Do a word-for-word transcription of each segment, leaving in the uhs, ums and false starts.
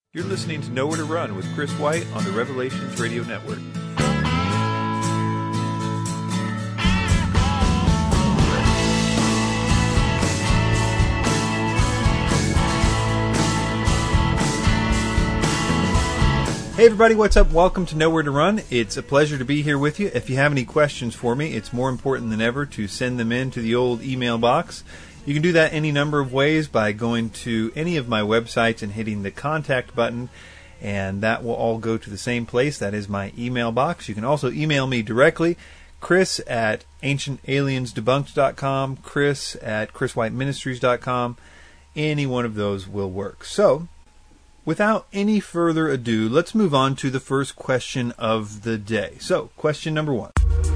You're listening to Nowhere to Run with Chris White on the Revelations Radio Network. Hey everybody, what's up? Welcome to Nowhere to Run. It's a pleasure to be here with you. If you have any questions for me, it's more important than ever to send them in to the old email box. You can do that any number of ways by going to any of my websites and hitting the contact button, and that will all go to the same place. That is my email box. You can also email me directly, Chris at ancient aliens debunked dot com, Chris at chris white ministries dot com. Any one of those will work. So, without any further ado, let's move on to the first question of the day. So, question number one.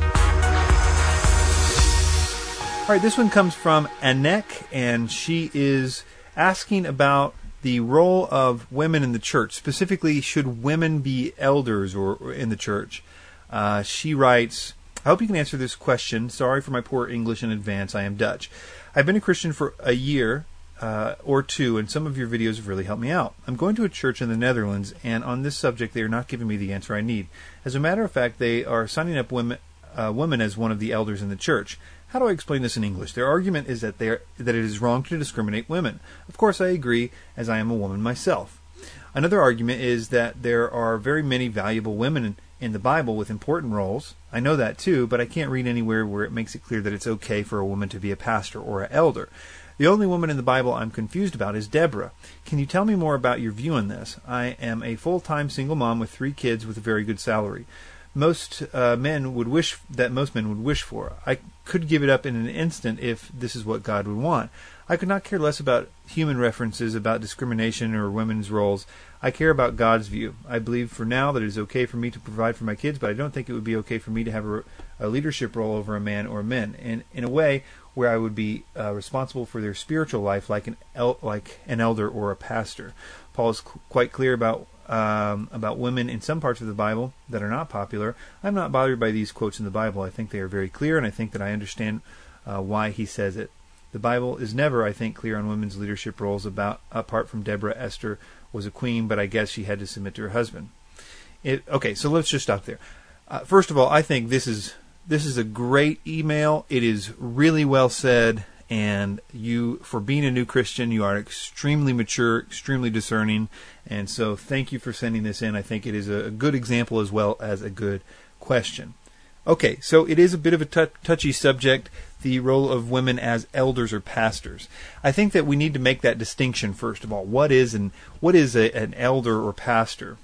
All right, this one comes from Anek, and she is asking about the role of women in the church. Specifically, should women be elders or, or in the church? Uh, she writes, I hope you can answer this question. Sorry for my poor English in advance. I am Dutch. I've been a Christian for a year uh, or two, and some of your videos have really helped me out. I'm going to a church in the Netherlands, and on this subject, they are not giving me the answer I need. As a matter of fact, they are signing up women, uh, women as one of the elders in the church. How do I explain this in English? Their argument is that they are, that it is wrong to discriminate women. Of course, I agree, as I am a woman myself. Another argument is that there are very many valuable women in, in the Bible with important roles. I know that too, but I can't read anywhere where it makes it clear that it's okay for a woman to be a pastor or an elder. The only woman in the Bible I'm confused about is Deborah. Can you tell me more about your view on this? I am a full-time single mom with three kids with a very good salary. Most uh, men would wish that most men would wish for. I could give it up in an instant if this is what God would want. I could not care less about human references about discrimination or women's roles. I care about God's view. I believe for now that it is okay for me to provide for my kids, but I don't think it would be okay for me to have a, a leadership role over a man or men, and in a way where I would be uh, responsible for their spiritual life, like an el- like an elder or a pastor. Paul is c- quite clear about. Um, about women in some parts of the Bible that are not popular. I'm not bothered by these quotes in the Bible. I think they are very clear, and I think that I understand uh, why he says it. The Bible is never, I think, clear on women's leadership roles, about apart from Deborah. Esther was a queen, but I guess she had to submit to her husband. It, okay, so let's just stop there. Uh, first of all, I think this is this is a great email. It is really well said. And you, for being a new Christian, you are extremely mature, extremely discerning. And so thank you for sending this in. I think it is a good example as well as a good question. Okay, so it is a bit of a t- touchy subject, the role of women as elders or pastors. I think that we need to make that distinction, first of all. What is an, what is a, an elder or pastor?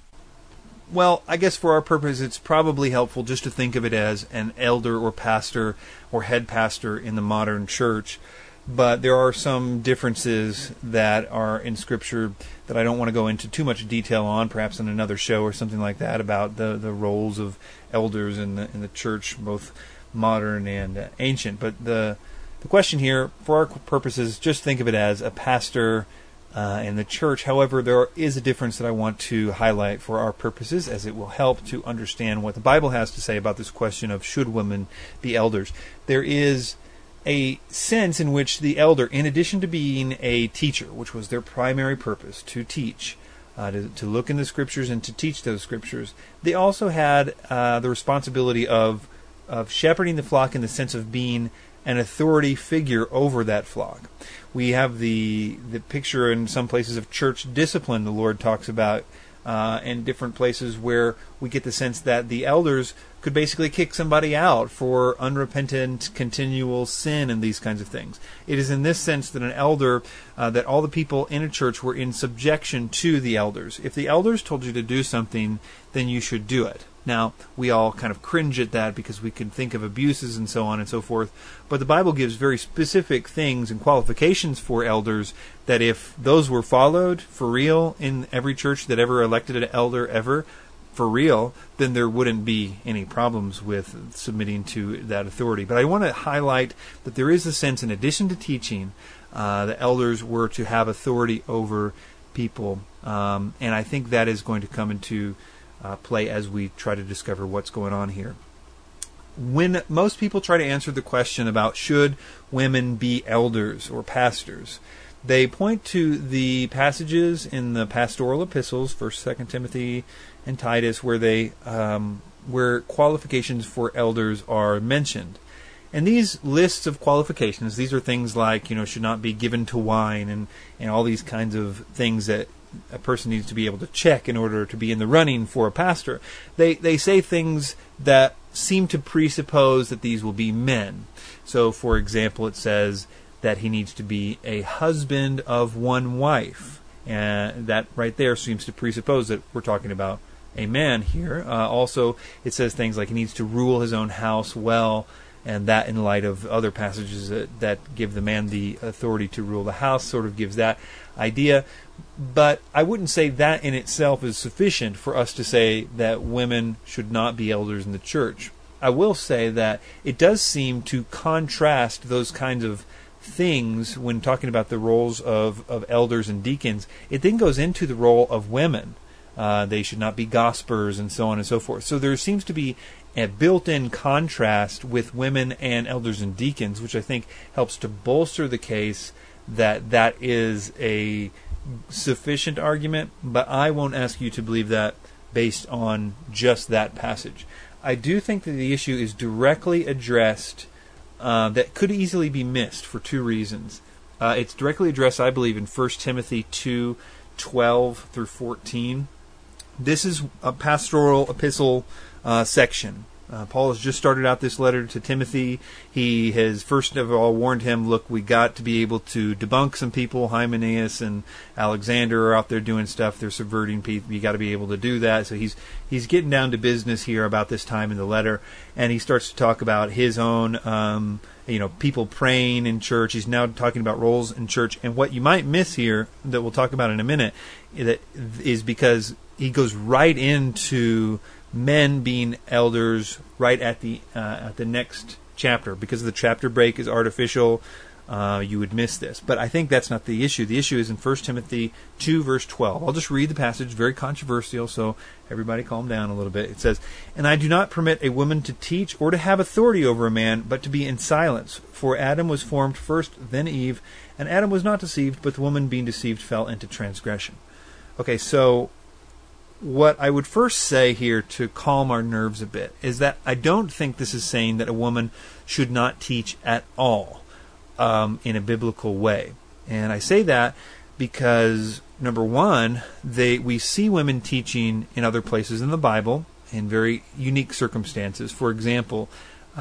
Well, I guess for our purpose, it's probably helpful just to think of it as an elder or pastor or head pastor in the modern church. But there are some differences that are in Scripture that I don't want to go into too much detail on, perhaps in another show or something like that, about the, the roles of elders in the in the church, both modern and uh, ancient. But the the question here, for our purposes, just think of it as a pastor Uh, in the church. However, there is a difference that I want to highlight for our purposes, as it will help to understand what the Bible has to say about this question of should women be elders. There is a sense in which the elder, in addition to being a teacher, which was their primary purpose, to teach, uh, to, to look in the Scriptures and to teach those Scriptures, they also had uh, the responsibility of of shepherding the flock in the sense of being an authority figure over that flock. We have the the picture in some places of church discipline the Lord talks about, uh, in different places where we get the sense that the elders could basically kick somebody out for unrepentant, continual sin and these kinds of things. It is in this sense that an elder, uh, that all the people in a church were in subjection to the elders. If the elders told you to do something, then you should do it. Now, we all kind of cringe at that because we can think of abuses and so on and so forth. But the Bible gives very specific things and qualifications for elders that if those were followed for real in every church that ever elected an elder ever, for real, then there wouldn't be any problems with submitting to that authority. But I want to highlight that there is a sense, in addition to teaching, uh, the elders were to have authority over people. Um, and I think that is going to come into Uh, play as we try to discover what's going on here. When most people try to answer the question about should women be elders or pastors, They point to the passages in the pastoral epistles, First, Second Timothy, and Titus, where they um, where qualifications for elders are mentioned. And these lists of qualifications, these are things like, you know, should not be given to wine and, and all these kinds of things that a person needs to be able to check in order to be in the running for a pastor. They they say things that seem to presuppose that these will be men. So, for example, it says that he needs to be a husband of one wife. And that right there seems to presuppose that we're talking about a man here. Uh, also, it says things like he needs to rule his own house well, and that in light of other passages that, that give the man the authority to rule the house sort of gives that idea. But I wouldn't say that in itself is sufficient for us to say that women should not be elders in the church. I will say that it does seem to contrast those kinds of things when talking about the roles of, of elders and deacons. It then goes into the role of women. Uh, they should not be gossipers and so on and so forth. So there seems to be a built-in contrast with women and elders and deacons, which I think helps to bolster the case that that is a sufficient argument, but I won't ask you to believe that based on just that passage. I do think that the issue is directly addressed uh, that could easily be missed for two reasons. Uh, it's directly addressed, I believe, in First Timothy two, twelve through fourteen. This is a pastoral epistle uh, section. Uh, Paul has just started out this letter to Timothy. He has first of all warned him, look, we got to be able to debunk some people. Hymenaeus and Alexander are out there doing stuff. They're subverting people. You got to be able to do that. So he's he's getting down to business here about this time in the letter, and he starts to talk about his own, um, you know, people praying in church. He's now talking about roles in church, and what you might miss here that we'll talk about in a minute that is because he goes right into men being elders right at the uh, at the next chapter. Because the chapter break is artificial, uh, you would miss this. But I think that's not the issue. The issue is in First Timothy two, verse twelve. I'll just read the passage, very controversial, so everybody calm down a little bit. It says, "And I do not permit a woman to teach or to have authority over a man, but to be in silence. For Adam was formed first, then Eve, and Adam was not deceived, but the woman being deceived fell into transgression." Okay, so what I would first say here to calm our nerves a bit is that I don't think this is saying that a woman should not teach at all um, in a biblical way. And I say that because, number one, they we see women teaching in other places in the Bible in very unique circumstances. For example,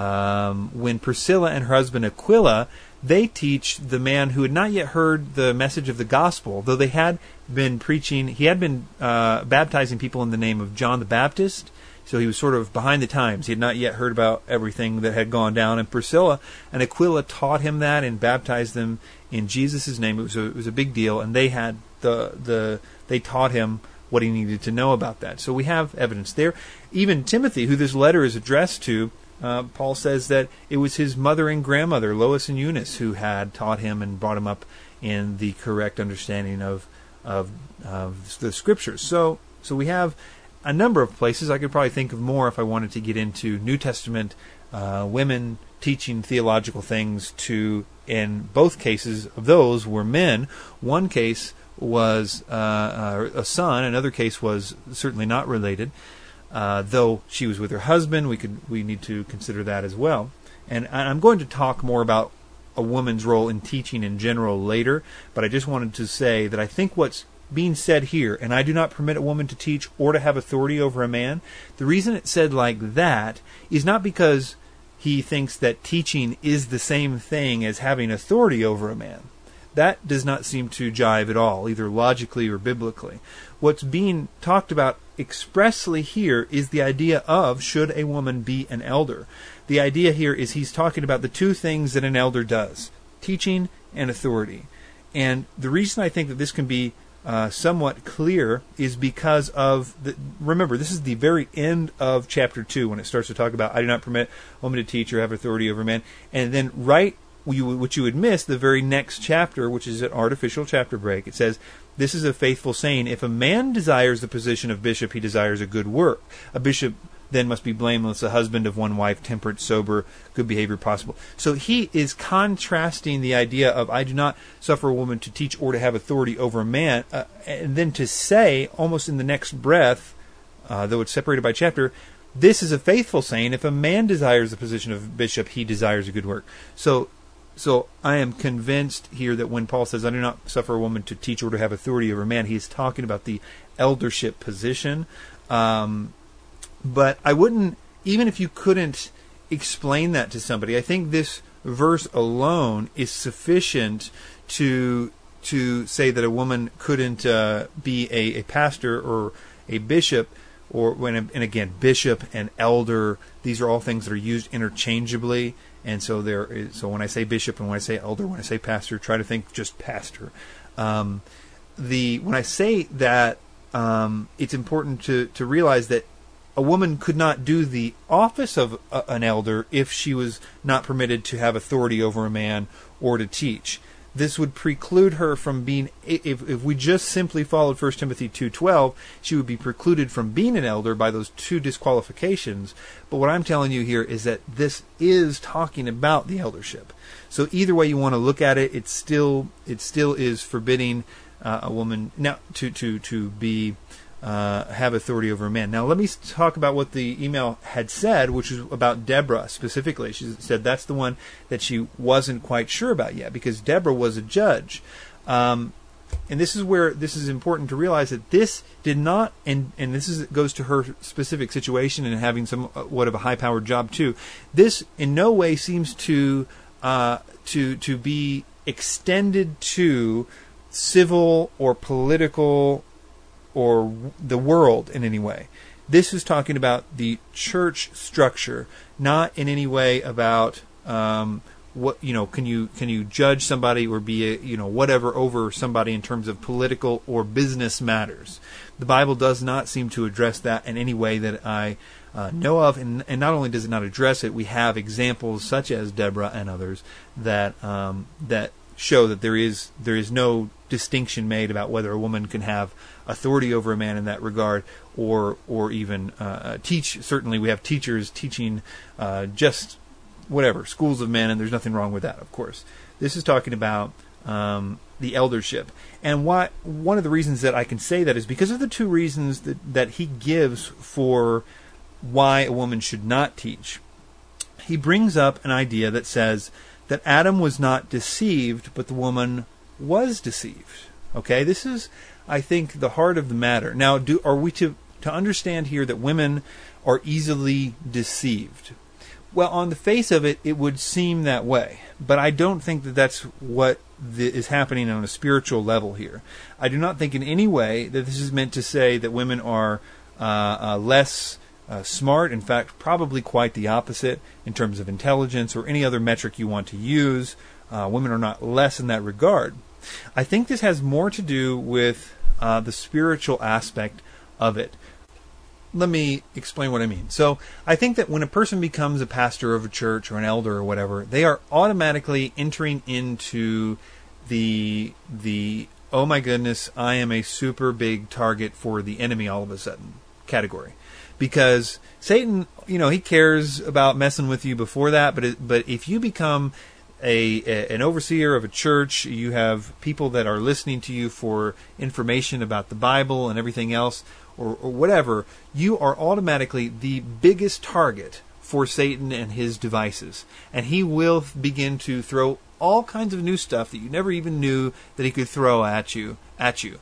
um, when Priscilla and her husband Aquila, they teach the man who had not yet heard the message of the gospel, though they had been preaching, he had been uh, baptizing people in the name of John the Baptist, so he was sort of behind the times. He had not yet heard about everything that had gone down, and Priscilla and Aquila taught him that and baptized them in Jesus' name. It was a, it was a big deal, and they had the the they taught him what he needed to know about that. So we have evidence there. Even Timothy, who this letter is addressed to, Uh, Paul says that it was his mother and grandmother, Lois and Eunice, who had taught him and brought him up in the correct understanding of of, of the Scriptures. So, so we have a number of places. I could probably think of more if I wanted to get into New Testament uh, women teaching theological things to, in both cases of those, were men. One case was uh, a son. Another case was certainly not related. Uh, though she was with her husband, we could we need to consider that as well. And I'm going to talk more about a woman's role in teaching in general later, but I just wanted to say that I think what's being said here, and I do not permit a woman to teach or to have authority over a man, the reason it's said like that is not because he thinks that teaching is the same thing as having authority over a man. That does not seem to jive at all, either logically or biblically. What's being talked about expressly here is the idea of, should a woman be an elder? The idea here is he's talking about the two things that an elder does, teaching and authority. And the reason I think that this can be uh, somewhat clear is because of, the, remember, this is the very end of chapter two when it starts to talk about, I do not permit a woman to teach or have authority over men. And then right You, what you would miss, the very next chapter, which is an artificial chapter break, it says, "This is a faithful saying, if a man desires the position of bishop, he desires a good work. A bishop then must be blameless, a husband of one wife, temperate, sober, good behavior possible. So he is contrasting the idea of I do not suffer a woman to teach or to have authority over a man, uh, and then to say, almost in the next breath, uh, though it's separated by chapter, this is a faithful saying, if a man desires the position of bishop, he desires a good work. So so I am convinced here that when Paul says, I do not suffer a woman to teach or to have authority over a man, he is talking about the eldership position. Um, but I wouldn't, even if you couldn't explain that to somebody, I think this verse alone is sufficient to to say that a woman couldn't uh, be a, a pastor or a bishop, or when and again, bishop and elder, these are all things that are used interchangeably. And so there is, so when I say bishop and when I say elder, when I say pastor, try to think just pastor. Um, the when I say that, um, it's important to, to realize that a woman could not do the office of a, an elder if she was not permitted to have authority over a man or to teach. This would preclude her from being, if, if we just simply followed First Timothy two twelve, she would be precluded from being an elder by those two disqualifications. But what I'm telling you here is that this is talking about the eldership. So either way you want to look at it, it still it still is forbidding uh, a woman now to to to be uh, have authority over a man. Now let me talk about what the email had said, which was about Deborah specifically. She said that's the one that she wasn't quite sure about yet, because Deborah was a judge. Um, and this is where this is important to realize that this did not, and, and this is goes to her specific situation and having somewhat of a high-powered job too. This in no way seems to uh, to to be extended to civil or political or the world in any way. This is talking about the church structure, not in any way about um, what you know. Can you can you judge somebody or be a, you know whatever over somebody in terms of political or business matters? The Bible does not seem to address that in any way that I uh, know of, and, and not only does it not address it, we have examples such as Deborah and others that um, that show that there is there is no distinction made about whether a woman can have authority over a man in that regard, or or even uh, teach. Certainly, we have teachers teaching uh, just whatever schools of men, and there's nothing wrong with that. Of course, this is talking about um, the eldership, and why. One of the reasons that I can say that is because of the two reasons that that he gives for why a woman should not teach. He brings up an idea that says that Adam was not deceived, but the woman was deceived. Okay, this is, I think, the heart of the matter. Now, do are we to to understand here that women are easily deceived? Well, on the face of it, it would seem that way, but I don't think that that's what the, is happening on a spiritual level here. I do not think in any way that this is meant to say that women are uh, uh, less uh, smart. In fact, probably quite the opposite in terms of intelligence or any other metric you want to use. Uh, women are not less in that regard. I think this has more to do with uh, the spiritual aspect of it. Let me explain what I mean. So I think that when a person becomes a pastor of a church or an elder or whatever, they are automatically entering into the the oh my goodness, I am a super big target for the enemy all of a sudden category. Because Satan, you know, he cares about messing with you before that, but it, but if you become A, a an overseer of a church, you have people that are listening to you for information about the Bible and everything else, or, or whatever, you are automatically the biggest target for Satan and his devices. And he will begin to throw all kinds of new stuff that you never even knew that he could throw at you. At you.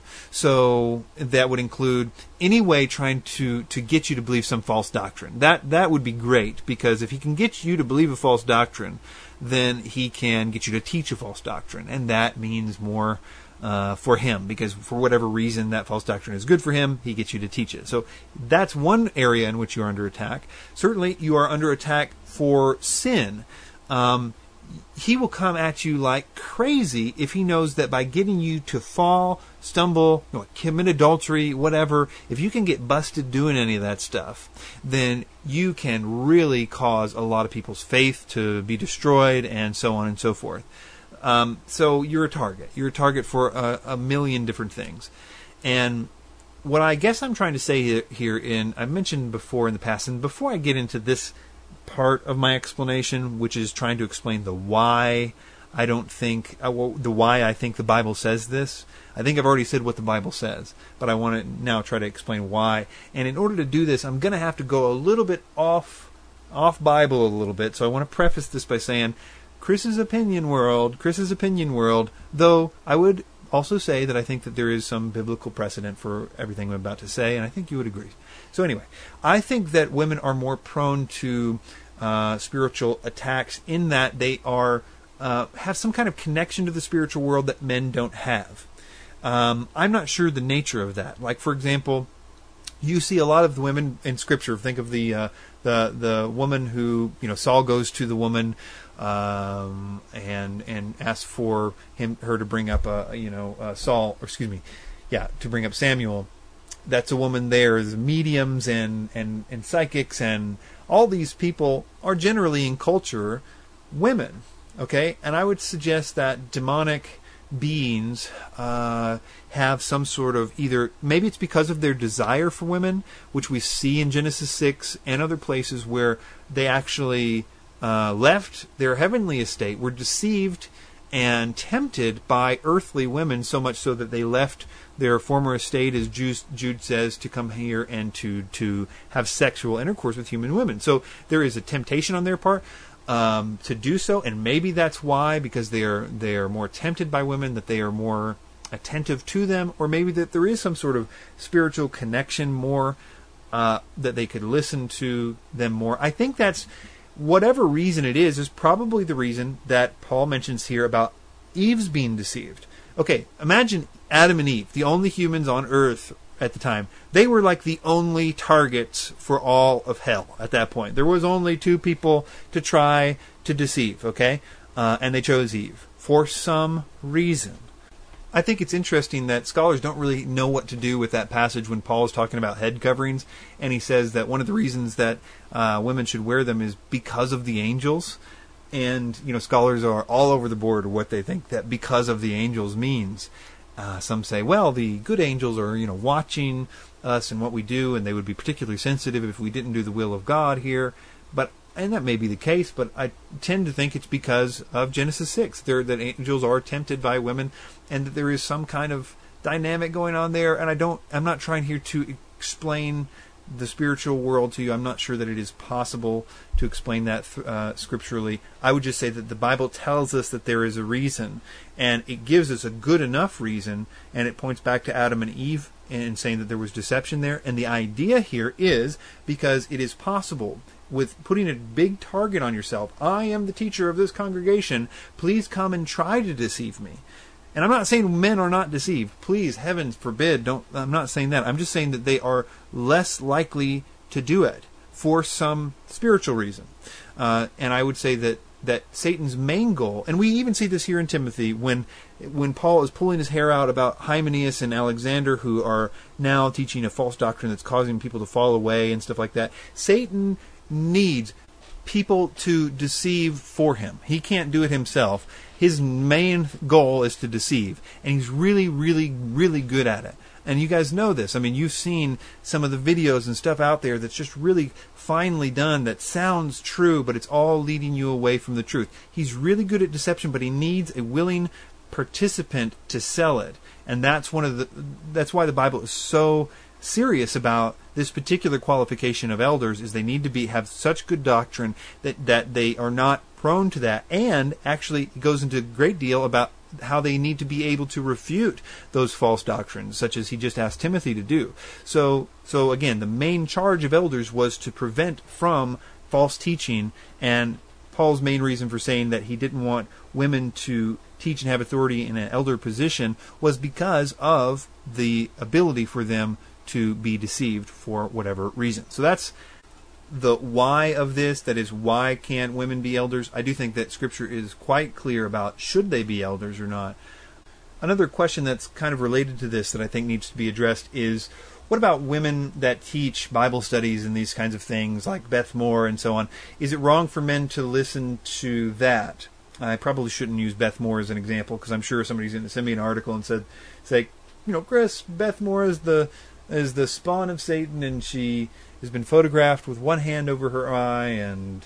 So that would include any way trying to, to get you to believe some false doctrine. That that would be great, because if he can get you to believe a false doctrine, then he can get you to teach a false doctrine, and that means more uh, for him, because for whatever reason that false doctrine is good for him, he gets you to teach it. So that's one area in which you are under attack. Certainly you are under attack for sin. Um, he will come at you like crazy if he knows that by getting you to fall, stumble, you know, commit adultery, whatever, if you can get busted doing any of that stuff, then you can really cause a lot of people's faith to be destroyed, and so on and so forth. Um, so you're a target. You're a target for a, a million different things. And what I guess I'm trying to say here, here in, I've mentioned before in the past, and before I get into this part of my explanation, which is trying to explain the why I don't think, uh, well, the why I think the Bible says this. I think I've already said what the Bible says, but I want to now try to explain why. And in order to do this, I'm going to have to go a little bit off, off Bible a little bit. So I want to preface this by saying, Chris's opinion world, Chris's opinion world, though I would also say that I think that there is some biblical precedent for everything I'm about to say, and I think you would agree. So anyway, I think that women are more prone to uh, spiritual attacks in that they are uh, have some kind of connection to the spiritual world that men don't have. Um, I'm not sure the nature of that. Like, for example, you see a lot of the women in Scripture. Think of the uh, the the woman who, you know, Saul goes to the woman um, and and asks for him her to bring up a you know uh, Saul or excuse me, yeah, to bring up Samuel. That's a woman. There's mediums and and and psychics, and all these people are generally in culture women. Okay, and I would suggest that demonic beings uh, have some sort of either, maybe it's because of their desire for women, which we see in Genesis six and other places where they actually uh, left their heavenly estate, were deceived and tempted by earthly women, so much so that they left their former estate, as Jude says, to come here and to, to have sexual intercourse with human women. So there is a temptation on their part Um, to do so, and maybe that's why, because they are they are more tempted by women, that they are more attentive to them, or maybe that there is some sort of spiritual connection more, uh, that they could listen to them more. I think that's, whatever reason it is, is probably the reason that Paul mentions here about Eve's being deceived. Okay, imagine Adam and Eve, the only humans on earth at the time. They were like the only targets for all of hell at that point. There was only two people to try to deceive, okay? Uh, and they chose Eve for some reason. I think it's interesting that scholars don't really know what to do with that passage when Paul is talking about head coverings, and he says that one of the reasons that uh, women should wear them is because of the angels. And, you know, scholars are all over the board what they think that because of the angels means. Uh, some say, well, the good angels are, you know, watching us and what we do, and they would be particularly sensitive if we didn't do the will of God here. But, and that may be the case, but I tend to think it's because of Genesis six. There, that angels are tempted by women, and that there is some kind of dynamic going on there. And I don't, I'm not trying here to explain the spiritual world to you. I'm not sure that it is possible to explain that uh, scripturally. I would just say that the Bible tells us that there is a reason, and it gives us a good enough reason, and it points back to Adam and Eve and saying that there was deception there. And the idea here is because it is possible, with putting a big target on yourself, I am the teacher of this congregation, please come and try to deceive me. And I'm not saying men are not deceived. Please, heaven forbid, don't. I'm not saying that. I'm just saying that they are less likely to do it for some spiritual reason. Uh, and I would say that, that Satan's main goal, and we even see this here in Timothy, when when Paul is pulling his hair out about Hymenaeus and Alexander, who are now teaching a false doctrine that's causing people to fall away and stuff like that. Satan needs people to deceive for him. He can't do it himself. His main goal is to deceive, and he's really, really, really good at it. And you guys know this. I mean, you've seen some of the videos and stuff out there that's just really finely done, that sounds true, but it's all leading you away from the truth. He's really good at deception, but he needs a willing participant to sell it. And that's one of the that's why the Bible is so serious about this particular qualification of elders, is they need to be have such good doctrine that, that they are not prone to that. And actually it goes into a great deal about how they need to be able to refute those false doctrines, such as he just asked Timothy to do. So, so again, the main charge of elders was to prevent from false teaching, and Paul's main reason for saying that he didn't want women to teach and have authority in an elder position was because of the ability for them to be deceived for whatever reason. So that's the why of this. That is, why can't women be elders? I do think that Scripture is quite clear about should they be elders or not. Another question that's kind of related to this that I think needs to be addressed is, what about women that teach Bible studies and these kinds of things, like Beth Moore and so on? Is it wrong for men to listen to that? I probably shouldn't use Beth Moore as an example, because I'm sure somebody's going to send me an article and said, say, you know, Chris, Beth Moore is the is the spawn of Satan, and she has been photographed with one hand over her eye, and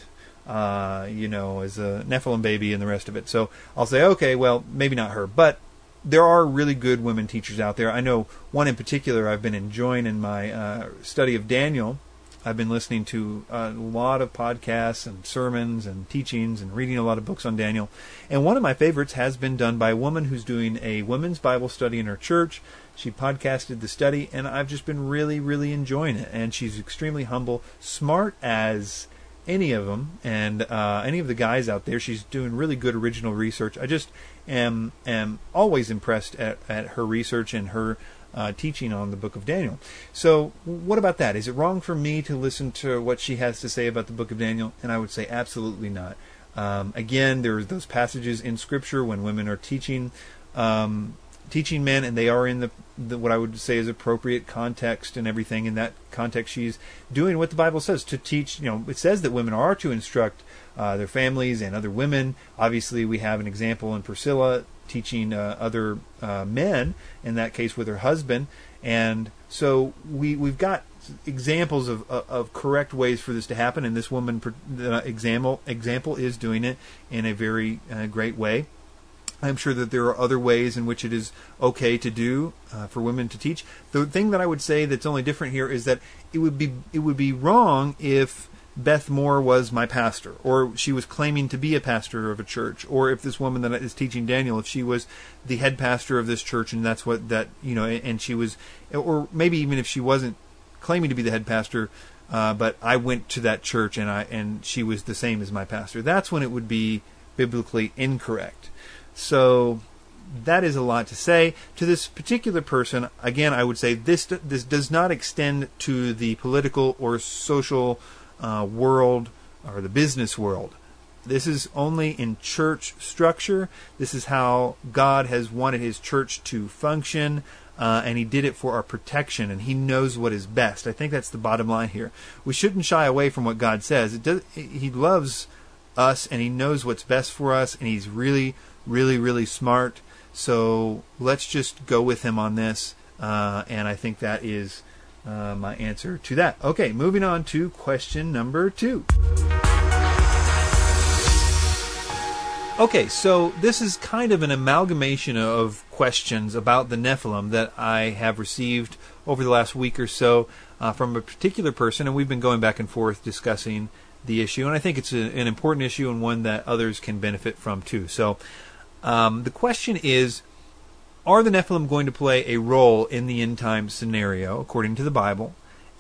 uh, you know, as a Nephilim baby and the rest of it. So I'll say, okay, well, maybe not her, but there are really good women teachers out there. I know one in particular I've been enjoying in my uh, study of Daniel. I've been listening to a lot of podcasts and sermons and teachings and reading a lot of books on Daniel. And one of my favorites has been done by a woman who's doing a women's Bible study in her church. She podcasted the study, and I've just been really, really enjoying it. And she's extremely humble, smart as any of them, and uh, any of the guys out there. She's doing really good original research. I just am am always impressed at, at her research and her Uh, teaching on the book of Daniel. So what about that? Is it wrong for me to listen to what she has to say about the book of Daniel? And I would say absolutely not. Um, again, there are those passages in Scripture when women are teaching um, teaching men, and they are in the, the what I would say is appropriate context and everything. In that context, she's doing what the Bible says to teach. You know, it says that women are to instruct uh, their families and other women. Obviously, we have an example in Priscilla teaching uh, other uh, men, in that case with her husband. And so we, we've got examples of, of, of correct ways for this to happen, and this woman uh, example, example is doing it in a very uh, great way. I'm sure that there are other ways in which it is okay to do uh, for women to teach. The thing that I would say that's only different here is that it would be it would be wrong if Beth Moore was my pastor, or she was claiming to be a pastor of a church, or if this woman that is teaching Daniel, if she was the head pastor of this church, and that's what that, you know, and she was, or maybe even if she wasn't claiming to be the head pastor, uh, but I went to that church and I and she was the same as my pastor. That's when it would be biblically incorrect. So that is a lot to say. To this particular person, again, I would say this this does not extend to the political or social Uh, world or the business world. This is only in church structure. This is how God has wanted His church to function, uh, and He did it for our protection, and He knows what is best. I think that's the bottom line here. We shouldn't shy away from what God says. It does, He loves us, and He knows what's best for us, and He's really, really, really smart. So let's just go with Him on this, uh, and I think that is Uh, my answer to that. Okay, moving on to question number two. Okay, so this is kind of an amalgamation of questions about the Nephilim that I have received over the last week or so uh, from a particular person, and we've been going back and forth discussing the issue, and I think it's a, an important issue and one that others can benefit from too. So um, the question is, are the Nephilim going to play a role in the end time scenario, according to the Bible?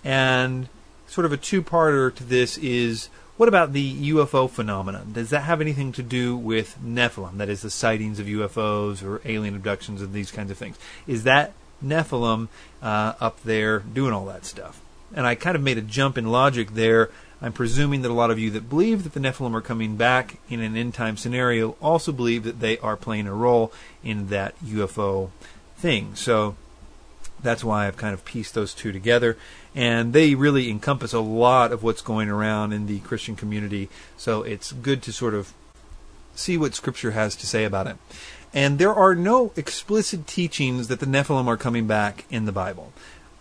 And sort of a two-parter to this is, what about the U F O phenomenon? Does that have anything to do with Nephilim? That is, the sightings of U F Os or alien abductions and these kinds of things. Is that Nephilim uh, up there doing all that stuff? And I kind of made a jump in logic there. I'm presuming that a lot of you that believe that the Nephilim are coming back in an end-time scenario also believe that they are playing a role in that U F O thing. So that's why I've kind of pieced those two together. And they really encompass a lot of what's going around in the Christian community. So it's good to sort of see what Scripture has to say about it. And there are no explicit teachings that the Nephilim are coming back in the Bible.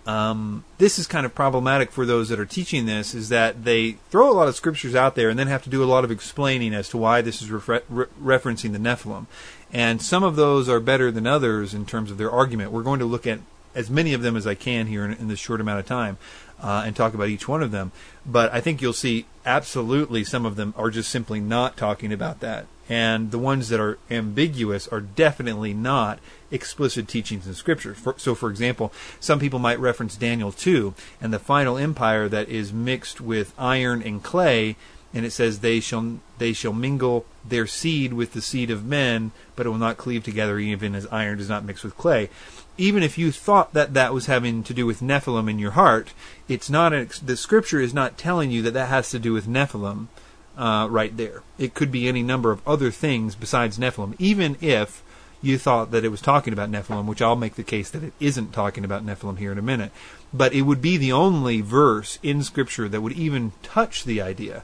Um, this is kind of problematic for those that are teaching this, is that they throw a lot of scriptures out there and then have to do a lot of explaining as to why this is refer- re- referencing the Nephilim. And some of those are better than others in terms of their argument. We're going to look at as many of them as I can here in, in this short amount of time uh, and talk about each one of them. But I think you'll see absolutely some of them are just simply not talking about that. And the ones that are ambiguous are definitely not explicit teachings in Scripture. For, so, for example, some people might reference Daniel two and the final empire that is mixed with iron and clay, and it says they shall they shall mingle their seed with the seed of men, but it will not cleave together, even as iron does not mix with clay. Even if you thought that that was having to do with Nephilim in your heart, it's not. A, the Scripture is not telling you that that has to do with Nephilim. Uh, right there. It could be any number of other things besides Nephilim, even if you thought that it was talking about Nephilim, which I'll make the case that it isn't talking about Nephilim here in a minute. But it would be the only verse in Scripture that would even touch the idea.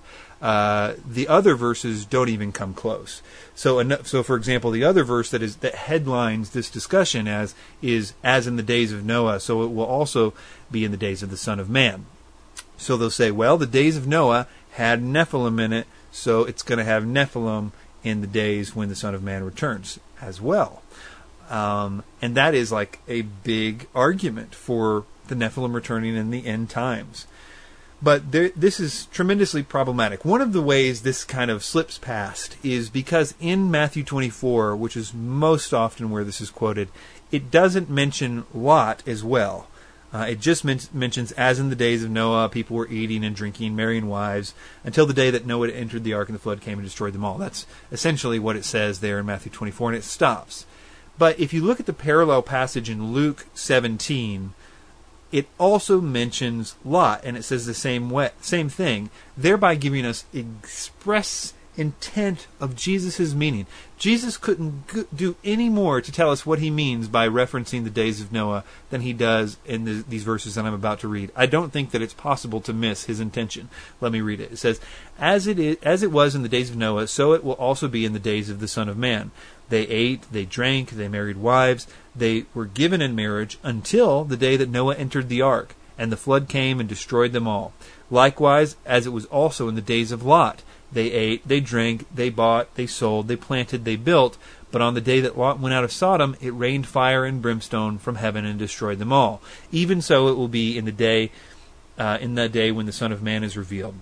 uh, the other verses don't even come close. So, so for example, the other verse that is that headlines this discussion as is as in the days of Noah, so it will also be in the days of the Son of Man. So they'll say, well, the days of Noah had Nephilim in it, so it's going to have Nephilim in the days when the Son of Man returns as well. Um, and that is like a big argument for the Nephilim returning in the end times. But there, this is tremendously problematic. One of the ways this kind of slips past is because in Matthew twenty-four, which is most often where this is quoted, it doesn't mention Lot as well. Uh, it just men- mentions, as in the days of Noah, people were eating and drinking, marrying wives, until the day that Noah entered the ark and the flood came and destroyed them all. That's essentially what it says there in Matthew twenty-four, and it stops. But if you look at the parallel passage in Luke seventeen, it also mentions Lot, and it says the same way, same thing, thereby giving us express intent of Jesus' meaning. Jesus couldn't g- do any more to tell us what he means by referencing the days of Noah than he does in the, these verses that I'm about to read. I don't think that it's possible to miss his intention. Let me read it. It says, as it is, as it was in the days of Noah, so it will also be in the days of the Son of Man. They ate, they drank, they married wives, they were given in marriage until the day that Noah entered the ark, and the flood came and destroyed them all. Likewise, as it was also in the days of Lot. They ate, they drank, they bought, they sold, they planted, they built. But on the day that Lot went out of Sodom, it rained fire and brimstone from heaven and destroyed them all. Even so it will be in the day, uh, in that day when the Son of Man is revealed.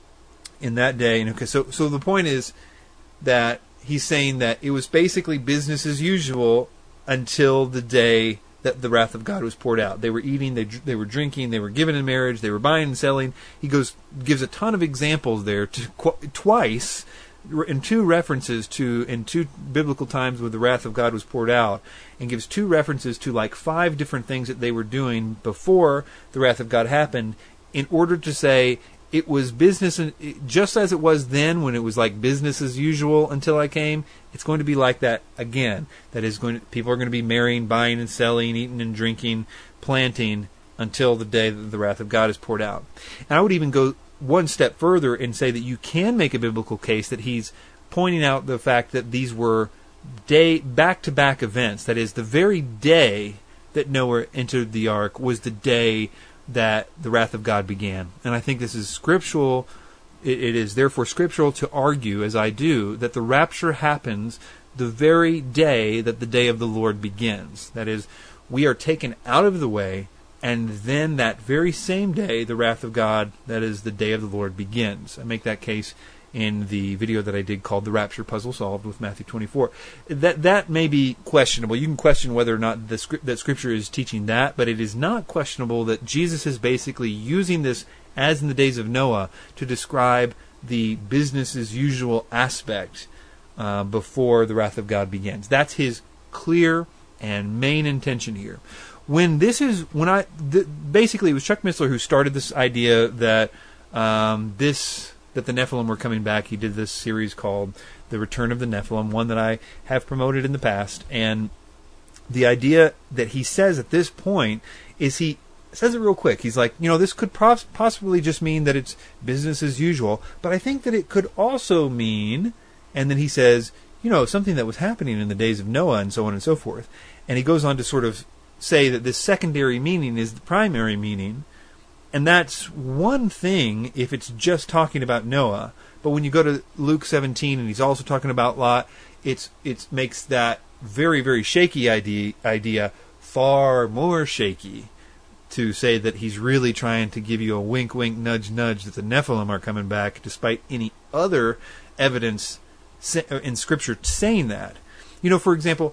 In that day, and okay, so so the point is that he's saying that it was basically business as usual until the day that the wrath of God was poured out. They were eating, they they were drinking, they were given in marriage, they were buying and selling. He goes gives a ton of examples there to qu- twice in two references to in two biblical times where the wrath of God was poured out, and gives two references to like five different things that they were doing before the wrath of God happened, in order to say it was business, and just as it was then when it was like business as usual until I came, it's going to be like that again. That is going to, people are going to be marrying, buying and selling, eating and drinking, planting until the day that the wrath of God is poured out. And I would even go one step further and say that you can make a biblical case that he's pointing out the fact that these were day back-to-back events. That is, the very day that Noah entered the ark was the day that the wrath of God began. And I think this is scriptural. It, it is therefore scriptural to argue, as I do, that the rapture happens the very day that the day of the Lord begins. That is, we are taken out of the way, and then that very same day, the wrath of God, that is the day of the Lord, begins. I make that case in the video that I did called The Rapture Puzzle Solved with Matthew twenty-four. That that may be questionable. You can question whether or not the script, that Scripture is teaching that, but it is not questionable that Jesus is basically using this, as in the days of Noah, to describe the business as usual aspect uh, before the wrath of God begins. That's his clear and main intention here. When this is, when I, th- basically it was Chuck Missler who started this idea that um, this... that the Nephilim were coming back. He did this series called The Return of the Nephilim, one that I have promoted in the past. And the idea that he says at this point is he says it real quick. He's like, you know, this could pos- possibly just mean that it's business as usual, but I think that it could also mean, and then he says, you know, something that was happening in the days of Noah and so on and so forth. And he goes on to sort of say that this secondary meaning is the primary meaning. And that's one thing if it's just talking about Noah. But when you go to Luke seventeen and he's also talking about Lot, it's it makes that very, very shaky idea, idea far more shaky to say that he's really trying to give you a wink, wink, nudge, nudge that the Nephilim are coming back, despite any other evidence in Scripture saying that. You know, for example,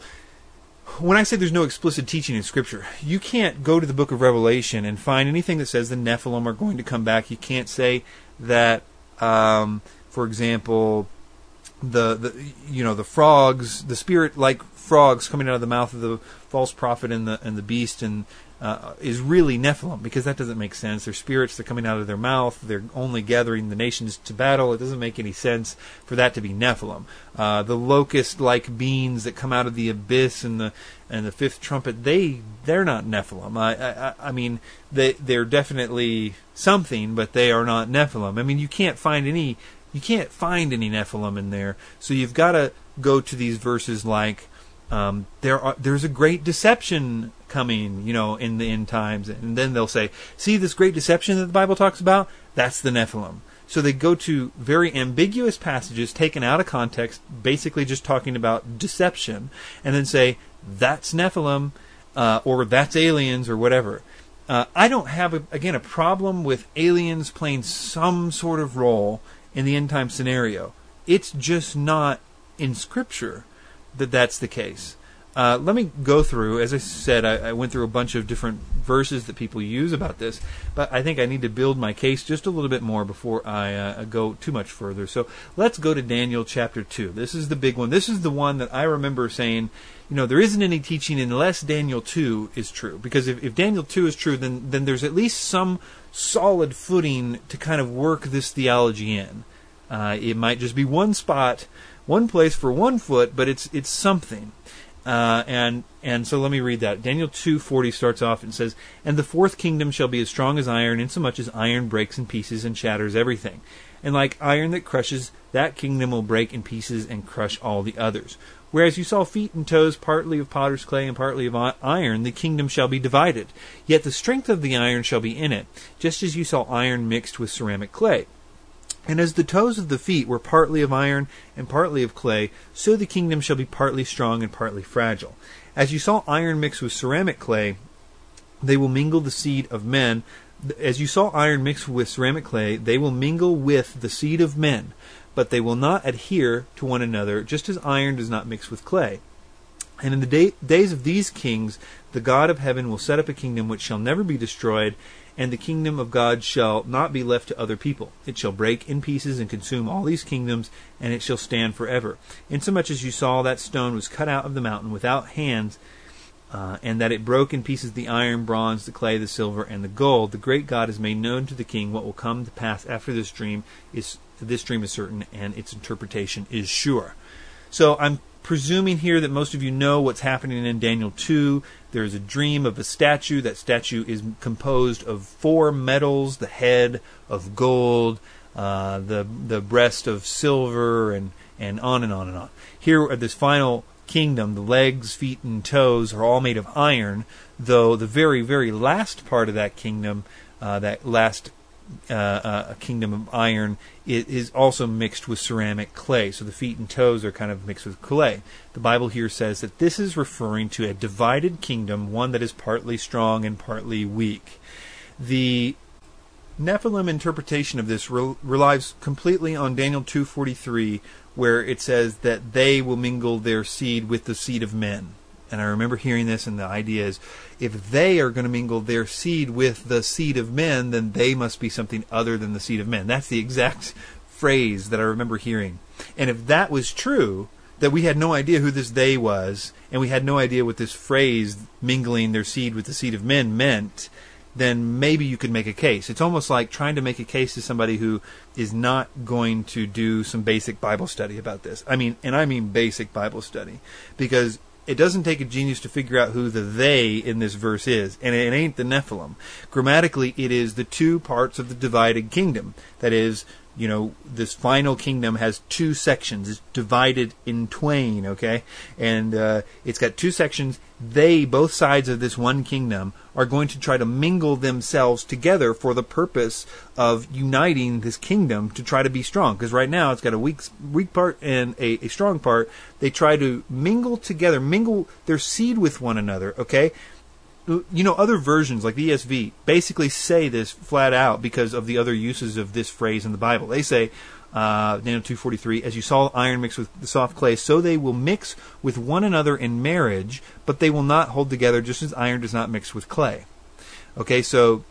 when I say there's no explicit teaching in Scripture, you can't go to the book of Revelation and find anything that says the Nephilim are going to come back. You can't say that, um, for example, the, the you know the frogs, the spirit-like frogs coming out of the mouth of the false prophet and the and the beast, and uh, is really Nephilim, because that doesn't make sense. They're spirits. They're coming out of their mouth. They're only gathering the nations to battle. It doesn't make any sense for that to be Nephilim. Uh, the locust-like beings that come out of the abyss and the and the fifth trumpet, they they're not Nephilim. I I, I mean they they're definitely something, but they are not Nephilim. I mean, you can't find any you can't find any Nephilim in there. So you've got to go to these verses like, um, there are, there's a great deception coming, you know, in the end times. And then they'll say, see this great deception that the Bible talks about? That's the Nephilim. So they go to very ambiguous passages taken out of context, basically just talking about deception, and then say, that's Nephilim, uh, or that's aliens, or whatever. Uh, I don't have, a, again, a problem with aliens playing some sort of role in the end time scenario. It's just not in Scripture that that's the case. Uh, let me go through, as I said, I, I went through a bunch of different verses that people use about this, but I think I need to build my case just a little bit more before I uh, go too much further. So let's go to Daniel chapter two. This is the big one. This is the one that I remember saying, you know, there isn't any teaching unless Daniel two is true. Because if, if Daniel two is true, then, then there's at least some solid footing to kind of work this theology in. Uh, it might just be one spot, one place for one foot, but it's it's something. Uh, and and so let me read that. Daniel two forty starts off and says, "And the fourth kingdom shall be as strong as iron, insomuch as iron breaks in pieces and shatters everything. And like iron that crushes, that kingdom will break in pieces and crush all the others. Whereas you saw feet and toes, partly of potter's clay and partly of iron, the kingdom shall be divided. Yet the strength of the iron shall be in it, just as you saw iron mixed with ceramic clay. And as the toes of the feet were partly of iron and partly of clay, so the kingdom shall be partly strong and partly fragile. As you saw iron mixed with ceramic clay, they will mingle the seed of men. As you saw iron mixed with ceramic clay, they will mingle with the seed of men, but they will not adhere to one another, just as iron does not mix with clay. And in the day, days of these kings, the God of heaven will set up a kingdom which shall never be destroyed, and the kingdom of God shall not be left to other people. It shall break in pieces and consume all these kingdoms, and it shall stand forever. Insomuch as you saw that stone was cut out of the mountain without hands, uh, and that it broke in pieces the iron, bronze, the clay, the silver, and the gold, the great God has made known to the king what will come to pass after this dream is this dream is certain, and its interpretation is sure." So I'm presuming here that most of you know what's happening in Daniel two. There's a dream of a statue. That statue is composed of four metals: the head of gold, uh, the the breast of silver, and and on and on and on. Here at this final kingdom, the legs, feet, and toes are all made of iron, though the very, very last part of that kingdom, uh, that last uh, uh, kingdom of iron, it is also mixed with ceramic clay. So the feet and toes are kind of mixed with clay. The Bible here says that this is referring to a divided kingdom, one that is partly strong and partly weak. The Nephilim interpretation of this re- relies completely on Daniel two forty-three, where it says that they will mingle their seed with the seed of men. And I remember hearing this, and the idea is, if they are going to mingle their seed with the seed of men, then they must be something other than the seed of men. That's the exact phrase that I remember hearing. And if that was true, that we had no idea who this they was, and we had no idea what this phrase, mingling their seed with the seed of men, meant, then maybe you could make a case. It's almost like trying to make a case to somebody who is not going to do some basic Bible study about this. I mean, and I mean basic Bible study. Because it doesn't take a genius to figure out who the they in this verse is, and it ain't the Nephilim. Grammatically, it is the two parts of the divided kingdom. That is, you know, this final kingdom has two sections. It's divided in twain, okay? And uh, it's got two sections. They, both sides of this one kingdom, are going to try to mingle themselves together for the purpose of uniting this kingdom to try to be strong. Because right now it's got a weak weak part and a, a strong part. They try to mingle together, mingle their seed with one another, okay? You know, other versions, like the E S V, basically say this flat out because of the other uses of this phrase in the Bible. They say, uh, Daniel two forty-three, as you saw iron mixed with the soft clay, so they will mix with one another in marriage, but they will not hold together, just as iron does not mix with clay. Okay, so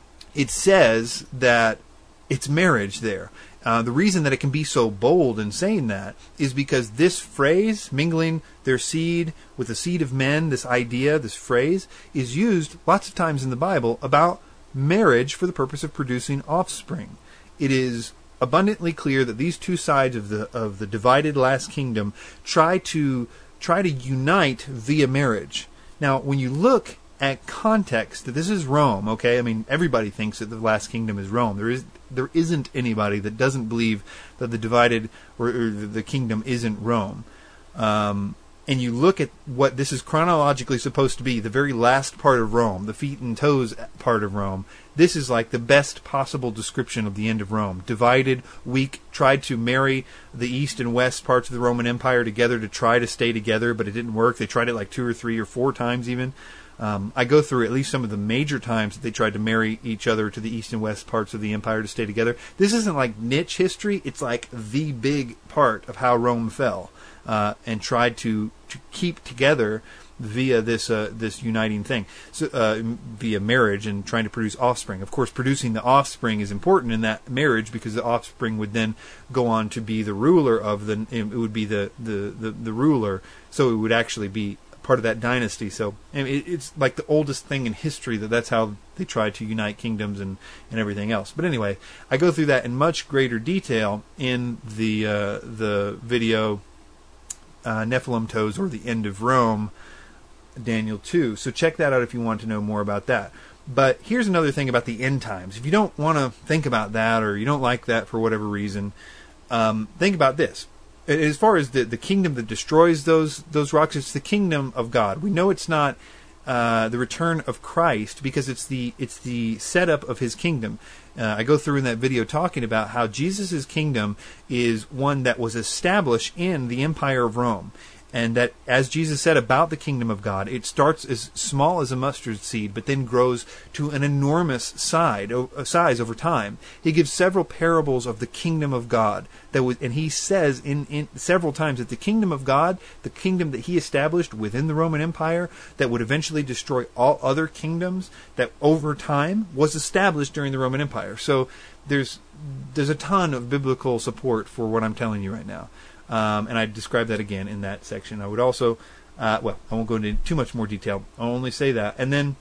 it says that it's marriage there. Uh, the reason that it can be so bold in saying that is because this phrase, mingling their seed with the seed of men, this idea, this phrase, is used lots of times in the Bible about marriage for the purpose of producing offspring. It is abundantly clear that these two sides of the of the divided last kingdom try to try to unite via marriage. Now, when you look at context, that this is Rome, okay? I mean, everybody thinks that the last kingdom is Rome. There is there isn't anybody that doesn't believe that the divided or, or the kingdom isn't Rome. Um, and you look at what this is chronologically supposed to be, the very last part of Rome, the feet and toes part of Rome. This is like the best possible description of the end of Rome. Divided, weak, tried to marry the east and west parts of the Roman Empire together to try to stay together, but it didn't work. They tried it like two or three or four times even. Um, I go through at least some of the major times that they tried to marry each other to the east and west parts of the empire to stay together. This isn't like niche history. It's like the big part of how Rome fell uh, and tried to, to keep together via this uh, this uniting thing, so uh, via marriage and trying to produce offspring. Of course, producing the offspring is important in that marriage because the offspring would then go on to be the ruler of the. It would be the the, the, the ruler, so it would actually be part of that dynasty. So I mean, it, it's like the oldest thing in history that that's how they try to unite kingdoms and, and everything else. But anyway, I go through that in much greater detail in the uh, the video uh, Nephilim Toes or the End of Rome, Daniel two. So check that out if you want to know more about that. But here's another thing about the end times. If you don't want to think about that or you don't like that for whatever reason, um, think about this. As far as the, the kingdom that destroys those those rocks, it's the kingdom of God. We know it's not uh, the return of Christ because it's the it's the setup of his kingdom. Uh, I go through in that video talking about how Jesus' kingdom is one that was established in the Empire of Rome. And that, as Jesus said about the kingdom of God, it starts as small as a mustard seed, but then grows to an enormous side, size over time. He gives several parables of the kingdom of God, that was, and he says in, in several times that the kingdom of God, the kingdom that he established within the Roman Empire, that would eventually destroy all other kingdoms, that over time was established during the Roman Empire. So there's there's a ton of biblical support for what I'm telling you right now. Um, and I describe that again in that section. I would also, uh, well, I won't go into too much more detail. I'll only say that. And then,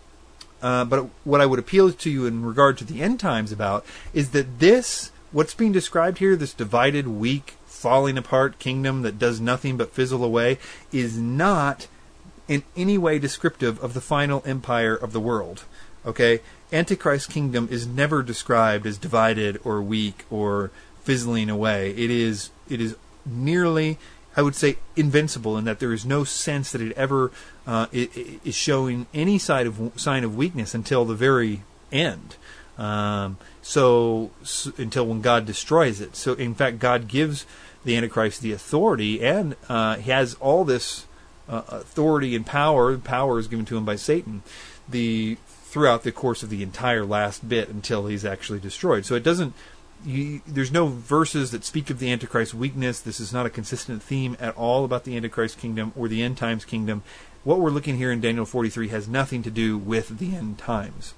uh, but what I would appeal to you in regard to the end times about is that this, what's being described here, this divided, weak, falling apart kingdom that does nothing but fizzle away, is not in any way descriptive of the final empire of the world. Okay? Antichrist's kingdom is never described as divided or weak or fizzling away. It is, it is nearly, I would say, invincible in that there is no sense that it ever uh, it, it is showing any side of sign of weakness until the very end. Um, so, so until when God destroys it. So in fact, God gives the Antichrist the authority, and uh, he has all this uh, authority and power. Power is given to him by Satan. The throughout the course of the entire last bit until he's actually destroyed. So it doesn't. You, there's no verses that speak of the Antichrist's weakness. This is not a consistent theme at all about the Antichrist kingdom or the end times kingdom. What we're looking here in Daniel forty-three has nothing to do with the end times,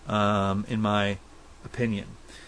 um, in my opinion.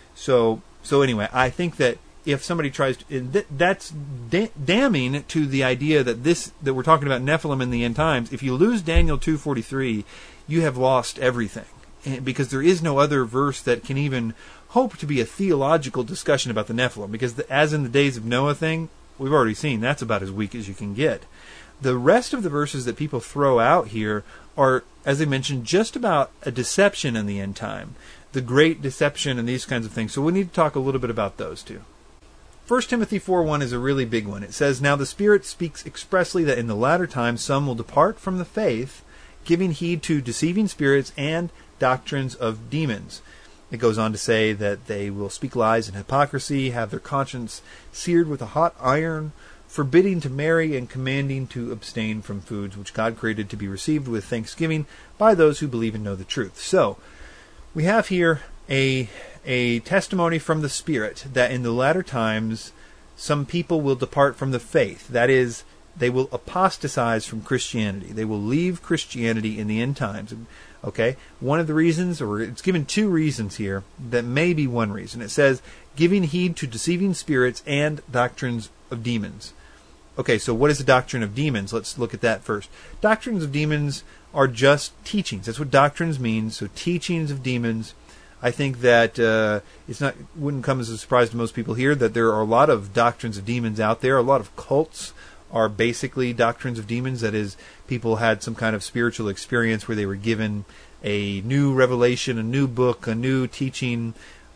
So, so anyway, I think that if somebody tries to, th- that's da- damning to the idea that this that we're talking about Nephilim in the end times. If you lose Daniel two forty-three, you have lost everything, and because there is no other verse that can even hope to be a theological discussion about the Nephilim, because the, as in the days of Noah thing, we've already seen that's about as weak as you can get. The rest of the verses that people throw out here are, as I mentioned, just about a deception in the end time, the great deception and these kinds of things. So we need to talk a little bit about those too. First Timothy four one is a really big one. It says, "Now the Spirit speaks expressly that in the latter times some will depart from the faith, giving heed to deceiving spirits and doctrines of demons." It goes on to say that they will speak lies and hypocrisy, have their conscience seared with a hot iron, forbidding to marry and commanding to abstain from foods which God created to be received with thanksgiving by those who believe and know the truth. So, we have here a, a testimony from the Spirit that in the latter times some people will depart from the faith. That is, they will apostatize from Christianity. They will leave Christianity in the end times. Okay, one of the reasons, or it's given two reasons here, that may be one reason. It says, giving heed to deceiving spirits and doctrines of demons. Okay, so what is the doctrine of demons? Let's look at that first. Doctrines of demons are just teachings. That's what doctrines mean. So teachings of demons. I think that uh, it's not wouldn't come as a surprise to most people here that there are a lot of doctrines of demons out there. A lot of cults are basically doctrines of demons. That is, people had some kind of spiritual experience where they were given a new revelation, a new book, a new teaching,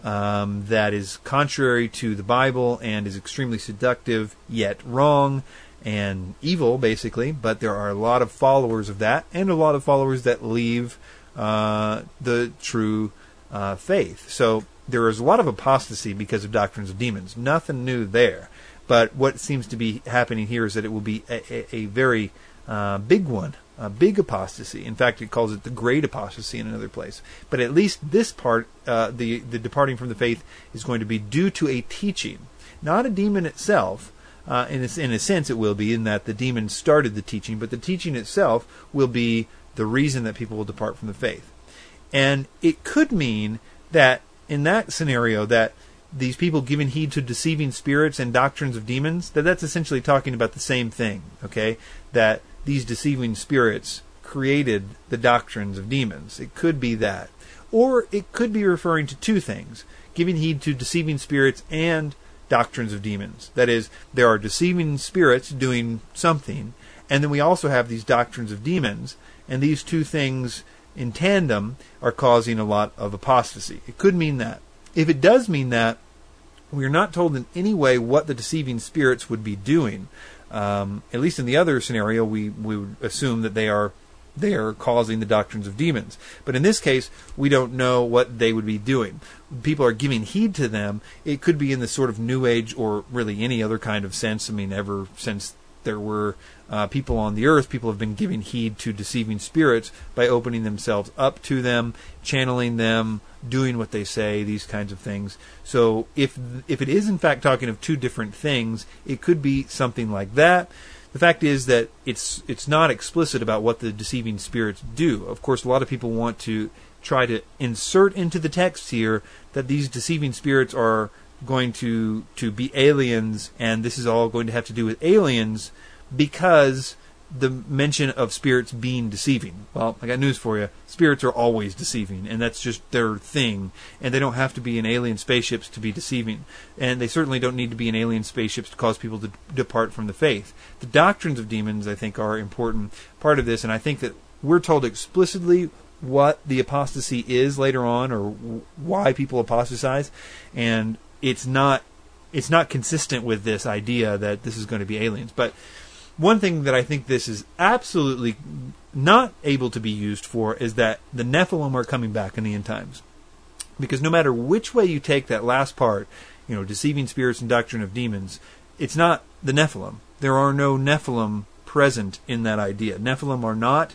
um, that is contrary to the Bible and is extremely seductive, yet wrong and evil, basically. But there are a lot of followers of that, and a lot of followers that leave uh, the true uh, faith. So there is a lot of apostasy because of doctrines of demons. Nothing new there. But what seems to be happening here is that it will be a, a, a very uh, big one, a big apostasy. In fact, it calls it the great apostasy in another place. But at least this part, uh, the, the departing from the faith, is going to be due to a teaching, not a demon itself. Uh, in, a, in a sense, it will be, in that the demon started the teaching, but the teaching itself will be the reason that people will depart from the faith. And it could mean that, in that scenario, that these people giving heed to deceiving spirits and doctrines of demons, that that's essentially talking about the same thing, okay? That these deceiving spirits created the doctrines of demons. It could be that. Or it could be referring to two things: giving heed to deceiving spirits and doctrines of demons. That is, there are deceiving spirits doing something, and then we also have these doctrines of demons, and these two things in tandem are causing a lot of apostasy. It could mean that. If it does mean that, we are not told in any way what the deceiving spirits would be doing. Um, at least in the other scenario, we, we would assume that they are they are causing the doctrines of demons. But in this case, we don't know what they would be doing. People are giving heed to them. It could be in the sort of New Age, or really any other kind of sense. I mean, ever since there were uh, people on the earth, people have been giving heed to deceiving spirits by opening themselves up to them, channeling them, doing what they say, these kinds of things. So if if it is in fact talking of two different things, it could be something like that. The fact is that it's it's not explicit about what the deceiving spirits do. Of course, a lot of people want to try to insert into the text here that these deceiving spirits are going to to be aliens, and this is all going to have to do with aliens because the mention of spirits being deceiving. Well, I got news for you. Spirits are always deceiving, and that's just their thing. And they don't have to be in alien spaceships to be deceiving. And they certainly don't need to be in alien spaceships to cause people to depart from the faith. The doctrines of demons, I think, are an important part of this, and I think that we're told explicitly what the apostasy is later on, or why people apostatize, and it's not it's not consistent with this idea that this is going to be aliens. But one thing that I think this is absolutely not able to be used for is that the Nephilim are coming back in the end times. Because no matter which way you take that last part, you know, deceiving spirits and doctrine of demons, it's not the Nephilim. There are no Nephilim present in that idea. Nephilim are not,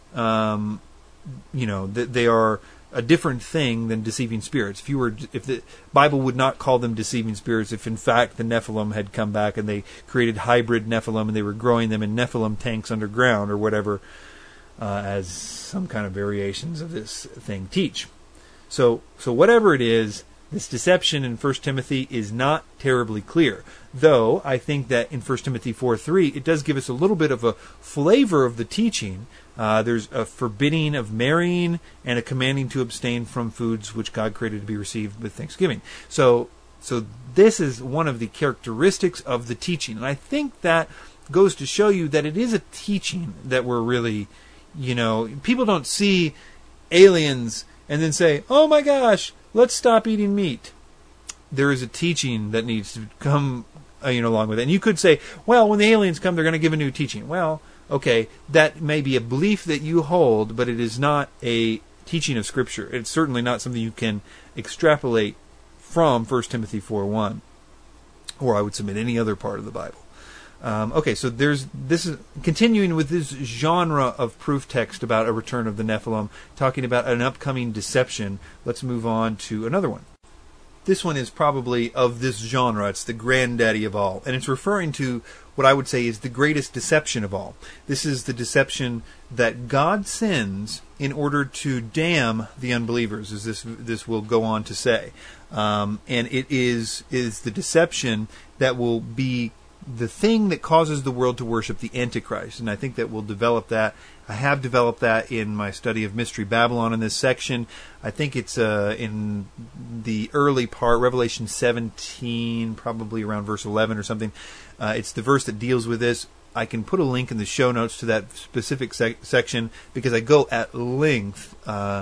um, you know, they are a different thing than deceiving spirits. If you were, if the Bible would not call them deceiving spirits, if in fact the Nephilim had come back and they created hybrid Nephilim and they were growing them in Nephilim tanks underground or whatever, uh, as some kind of variations of this thing teach. So, so whatever it is, this deception in First Timothy is not terribly clear. Though I think that in First Timothy four three, it does give us a little bit of a flavor of the teaching. Uh, there's a forbidding of marrying and a commanding to abstain from foods which God created to be received with thanksgiving. So, so this is one of the characteristics of the teaching. And I think that goes to show you that it is a teaching that we're really, you know, people don't see aliens and then say, oh my gosh, let's stop eating meat. There is a teaching that needs to come, uh, you know, along with it. And you could say, well, when the aliens come, they're going to give a new teaching. Well, okay, that may be a belief that you hold, but it is not a teaching of Scripture. It's certainly not something you can extrapolate from First Timothy four one, or I would submit any other part of the Bible. Um, okay, so there's this is continuing with this genre of proof text about a return of the Nephilim, talking about an upcoming deception. Let's move on to another one. This one is probably of this genre. It's the granddaddy of all, and it's referring to what I would say is the greatest deception of all. This is the deception that God sends in order to damn the unbelievers, as this this will go on to say. Um, and it is is the deception that will be the thing that causes the world to worship the Antichrist. And I think that we'll develop that. I have developed that in my study of Mystery Babylon in this section. I think it's uh, in the early part, Revelation seventeen, probably around verse eleven or something. Uh, it's the verse that deals with this. I can put a link in the show notes to that specific sec- section because I go at length uh,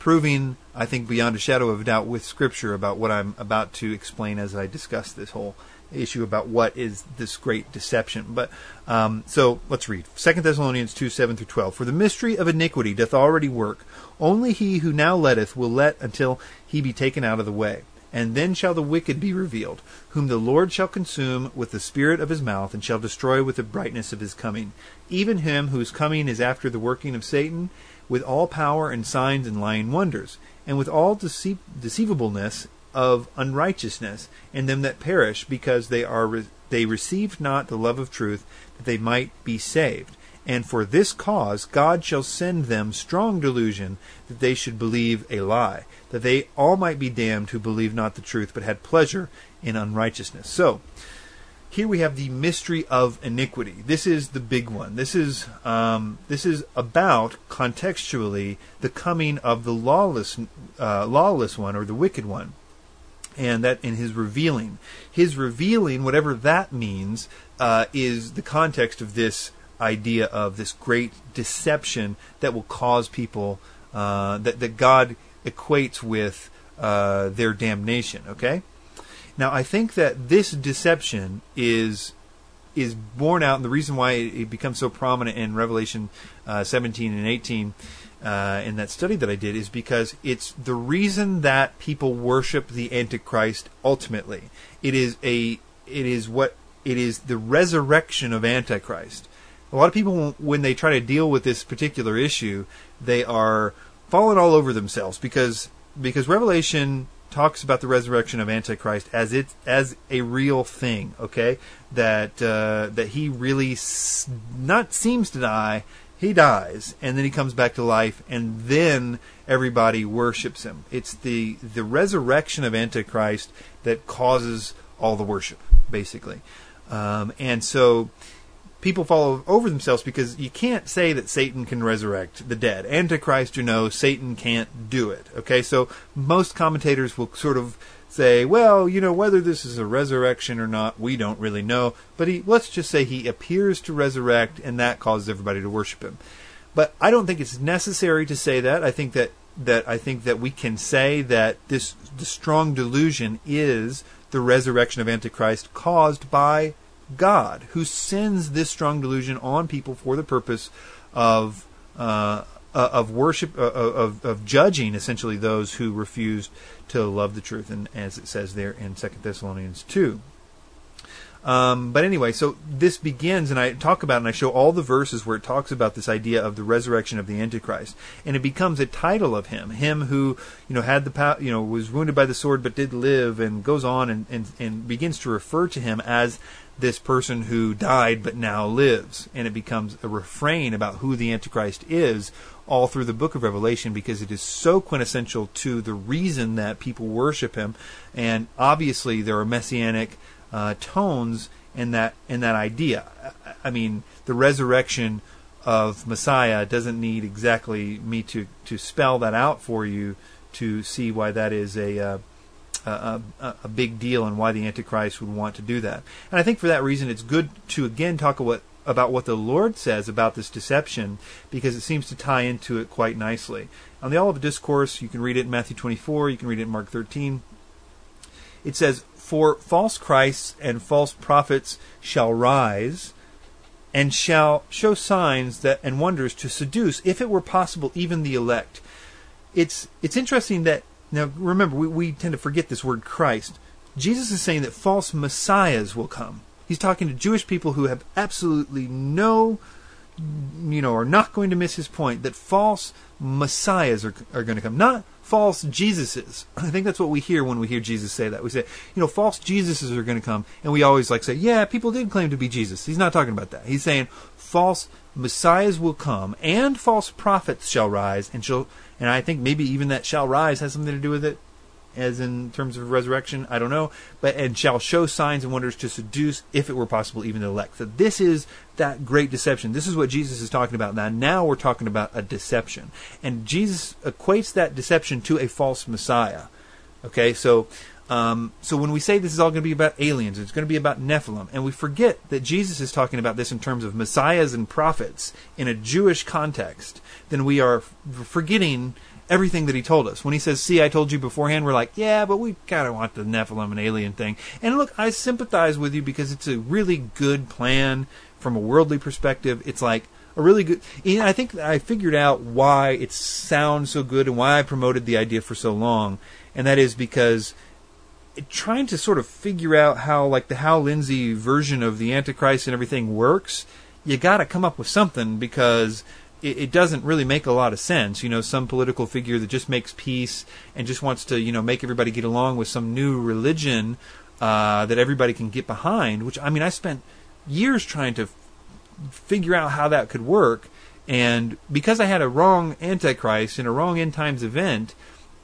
proving, I think, beyond a shadow of a doubt with Scripture about what I'm about to explain as I discuss this whole issue about what is this great deception. But um, so let's read Second Thessalonians two, seven through twelve. For the mystery of iniquity doth already work. Only he who now letteth will let until he be taken out of the way. And then shall the wicked be revealed, whom the Lord shall consume with the spirit of his mouth, and shall destroy with the brightness of his coming. Even him whose coming is after the working of Satan, with all power and signs and lying wonders, and with all deceiv- deceivableness of unrighteousness in them that perish, because they are re- they received not the love of truth, that they might be saved. And for this cause God shall send them strong delusion, that they should believe a lie, that they all might be damned who believe not the truth, but had pleasure in unrighteousness. So, here we have the mystery of iniquity. This is the big one. This is um, this is about, contextually, the coming of the lawless uh, lawless one, or the wicked one. And that in his revealing. His revealing, whatever that means, uh, is the context of this idea of this great deception that will cause people, uh, that, that God equates with uh, their damnation, okay? Now, I think that this deception is is borne out, and the reason why it, it becomes so prominent in Revelation uh, seventeen and eighteen, uh, in that study that I did, is because it's the reason that people worship the Antichrist ultimately. It is a, it is what, it is the resurrection of Antichrist. A lot of people, when they try to deal with this particular issue, they are falling all over themselves because because Revelation talks about the resurrection of Antichrist as it as a real thing. Okay, that uh, that he really s- not seems to die. He dies, and then he comes back to life, and then everybody worships him. It's the the resurrection of Antichrist that causes all the worship, basically, um, and so. People fall over themselves because you can't say that Satan can resurrect the dead. Antichrist, you know, Satan can't do it. Okay, so most commentators will sort of say, well, you know, whether this is a resurrection or not, we don't really know. But he, let's just say he appears to resurrect, and that causes everybody to worship him. But I don't think it's necessary to say that. I think that that I think that we can say that this the strong delusion is the resurrection of Antichrist caused by God, who sends this strong delusion on people for the purpose of uh, of worship, uh, of of judging essentially those who refused to love the truth, and as it says there in Second Thessalonians two. Um, but anyway, so this begins, and I talk about, and I show all the verses where it talks about this idea of the resurrection of the Antichrist, and it becomes a title of him, him who, you know, had the power, you know, was wounded by the sword but did live, and goes on and, and, and begins to refer to him as this person who died but now lives, and it becomes a refrain about who the Antichrist is all through the book of Revelation, because it is so quintessential to the reason that people worship him, and obviously there are messianic Uh, tones in that in that idea. I mean, the resurrection of Messiah doesn't need exactly me to, to spell that out for you to see why that is a, uh, a, a a big deal and why the Antichrist would want to do that. And I think for that reason it's good to again talk about, about what the Lord says about this deception, because it seems to tie into it quite nicely. On the Olivet Discourse, you can read it in Matthew twenty-four, you can read it in Mark thirteen. It says, "For false Christs and false prophets shall rise, and shall show signs that and wonders to seduce, if it were possible, even the elect." It's it's interesting that, now remember, we, we tend to forget this word Christ. Jesus is saying that false messiahs will come. He's talking to Jewish people who have absolutely no, you know, are not going to miss his point, that false messiahs are, are going to come. Not false Jesuses. I think that's what we hear when we hear Jesus say that. We say, you know, false Jesuses are going to come, and we always like say, yeah, people did claim to be Jesus. He's not talking about that. He's saying false messiahs will come, and false prophets shall rise, and shall, and I think maybe even that shall rise has something to do with it, as in terms of resurrection, I don't know, but and shall show signs and wonders to seduce, if it were possible, even the elect. So this is that great deception. This is what Jesus is talking about. Now, now we're talking about a deception. And Jesus equates that deception to a false Messiah. Okay, so um, so when we say this is all going to be about aliens, it's going to be about Nephilim, and we forget that Jesus is talking about this in terms of messiahs and prophets in a Jewish context, then we are forgetting everything that he told us. When he says, see, I told you beforehand, we're like, yeah, but we kind of want the Nephilim and alien thing. And look, I sympathize with you because it's a really good plan from a worldly perspective. It's like a really good... And I think I figured out why it sounds so good and why I promoted the idea for so long. And that is because trying to sort of figure out how, like, the Hal Lindsey version of the Antichrist and everything works, you got to come up with something because it, it doesn't really make a lot of sense. You know, some political figure that just makes peace and just wants to, you know, make everybody get along with some new religion uh, that everybody can get behind, which, I mean, I spent years trying to f- figure out how that could work. And because I had a wrong Antichrist and a wrong end times event,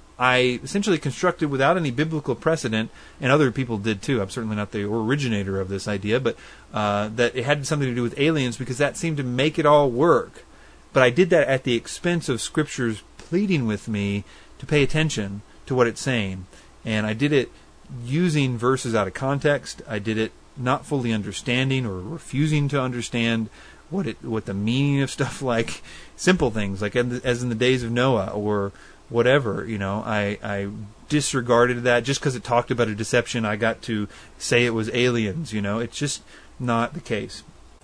I essentially constructed without any biblical precedent, and other people did too. I'm certainly not the originator of this idea, but uh, that it had something to do with aliens because that seemed to make it all work. But I did that at the expense of Scripture's pleading with me to pay attention to what it's saying. And I did it using verses out of context. I did it not fully understanding or refusing to understand what it what the meaning of stuff like simple things, like as in the days of Noah or whatever, you know, I, I disregarded that just because it talked about a deception. I got to say it was aliens, you know. It's just not the case.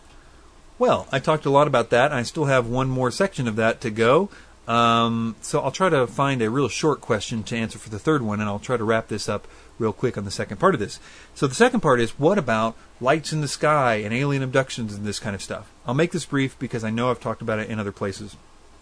Well, I talked a lot about that. I still have one more section of that to go. Um, so I'll try to find a real short question to answer for the third one, and I'll try to wrap this up real quick on the second part of this. So the second part is, what about lights in the sky and alien abductions and this kind of stuff? I'll make this brief because I know I've talked about it in other places.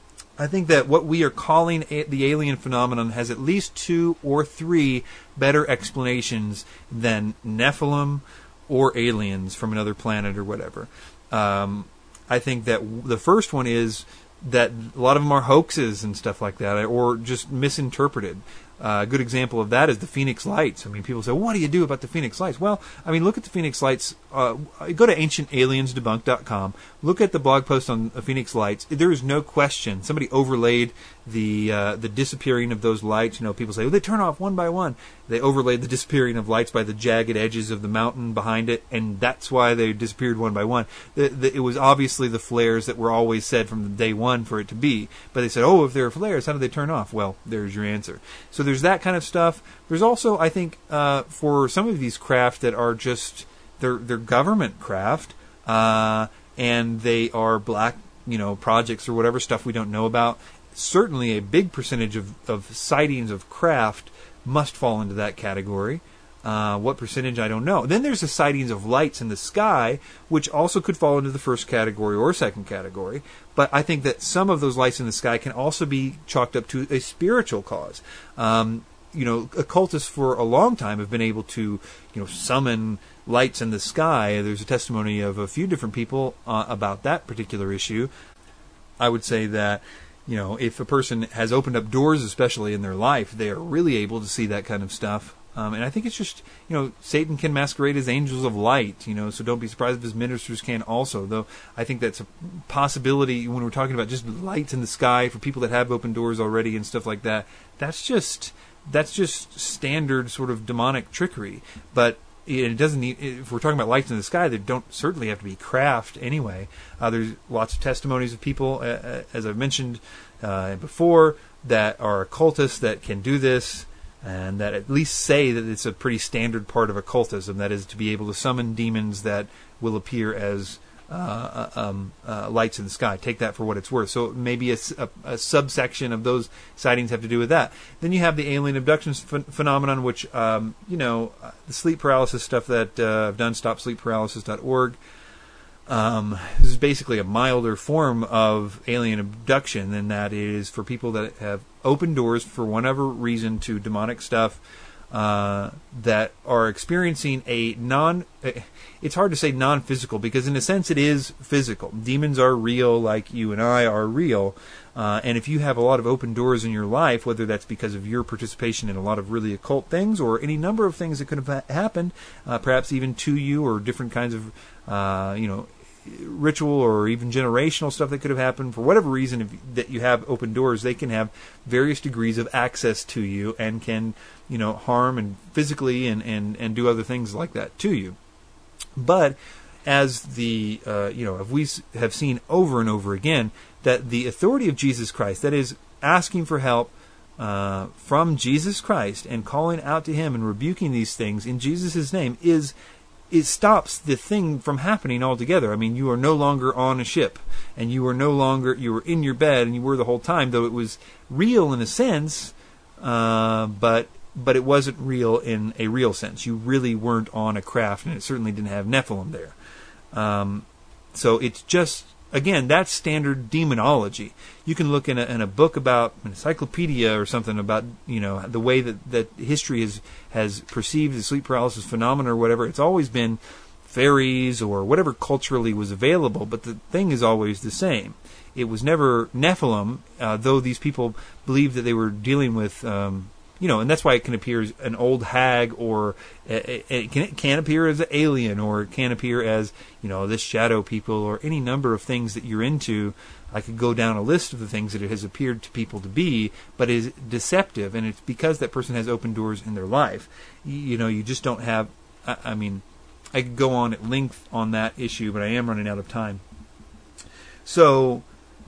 I think that what we are calling a- the alien phenomenon has at least two or three better explanations than Nephilim or aliens from another planet or whatever. Um, I think that w- the first one is that a lot of them are hoaxes and stuff like that, or just misinterpreted. Uh, a good example of that is the Phoenix Lights. I mean, people say, well, what do you do about the Phoenix Lights? Well, I mean, look at the Phoenix Lights. Uh, go to ancient aliens debunk dot com. Look at the blog post on the Phoenix Lights. There is no question. Somebody overlaid the uh, the disappearing of those lights. You know, people say, well, they turn off one by one. They overlaid the disappearing of lights by the jagged edges of the mountain behind it, and that's why they disappeared one by one. The, the, it was obviously the flares that were always said from day one for it to be. But they said, oh, if there are flares, how do they turn off? Well, there's your answer. So there's that kind of stuff. There's also, I think, uh, for some of these craft that are just, they're, they're government craft, uh, and they are black, you know, projects or whatever stuff we don't know about. Certainly a big percentage of, of sightings of craft must fall into that category. Uh, what percentage, I don't know. Then there's the sightings of lights in the sky, which also could fall into the first category or second category. But I think that some of those lights in the sky can also be chalked up to a spiritual cause. Um, you know, occultists for a long time have been able to, you know, summon lights in the sky. There's a testimony of a few different people uh, about that particular issue. I would say that, you know, if a person has opened up doors, especially in their life, they are really able to see that kind of stuff. Um, and I think it's just, you know, Satan can masquerade as angels of light, you know, so don't be surprised if his ministers can also. Though I think that's a possibility when we're talking about just lights in the sky for people that have open doors already and stuff like that. That's just, that's just standard sort of demonic trickery. But it doesn't need, if we're talking about lights in the sky, they don't certainly have to be craft anyway. Uh, there's lots of testimonies of people, uh, as I've mentioned uh, before, that are occultists that can do this, and that at least say that it's a pretty standard part of occultism, that is to be able to summon demons that will appear as uh, um, uh, lights in the sky. Take that for what it's worth. So maybe a, a, a subsection of those sightings have to do with that. Then you have the alien abductions ph- phenomenon, which, um, you know, the sleep paralysis stuff that uh, I've done, stop sleep paralysis dot org. Um, this is basically a milder form of alien abduction, and that is for people that have opened doors for whatever reason to demonic stuff uh, that are experiencing a non... It's hard to say non-physical, because in a sense it is physical. Demons are real, like you and I are real. Uh, and if you have a lot of open doors in your life, whether that's because of your participation in a lot of really occult things or any number of things that could have ha- happened, uh, perhaps even to you, or different kinds of, uh, you know, ritual or even generational stuff that could have happened, for whatever reason, if, that you have open doors, they can have various degrees of access to you and can, you know, harm and physically and, and, and do other things like that to you. But as the, uh, you know, we have seen over and over again, that the authority of Jesus Christ, that is asking for help uh, from Jesus Christ and calling out to him and rebuking these things in Jesus' name is it stops the thing from happening altogether. I mean, you are no longer on a ship, and you are no longer, you were in your bed, and you were the whole time, though it was real in a sense, uh, but but it wasn't real in a real sense. You really weren't on a craft, and it certainly didn't have Nephilim there. Um, so it's just, again, that's standard demonology. You can look in a, in a book about an encyclopedia or something about, you know, the way that, that history has, has perceived the sleep paralysis phenomenon or whatever. It's always been fairies or whatever culturally was available, but the thing is always the same. It was never Nephilim, uh, though these people believed that they were dealing with, um, you know, and that's why it can appear as an old hag, or it, it, can, it can appear as an alien, or it can appear as, you know, this shadow people, or any number of things that you're into. I could go down a list of the things that it has appeared to people to be, but is deceptive, and it's because that person has open doors in their life. You, you know, you just don't have, I, I mean, I could go on at length on that issue, but I am running out of time. So,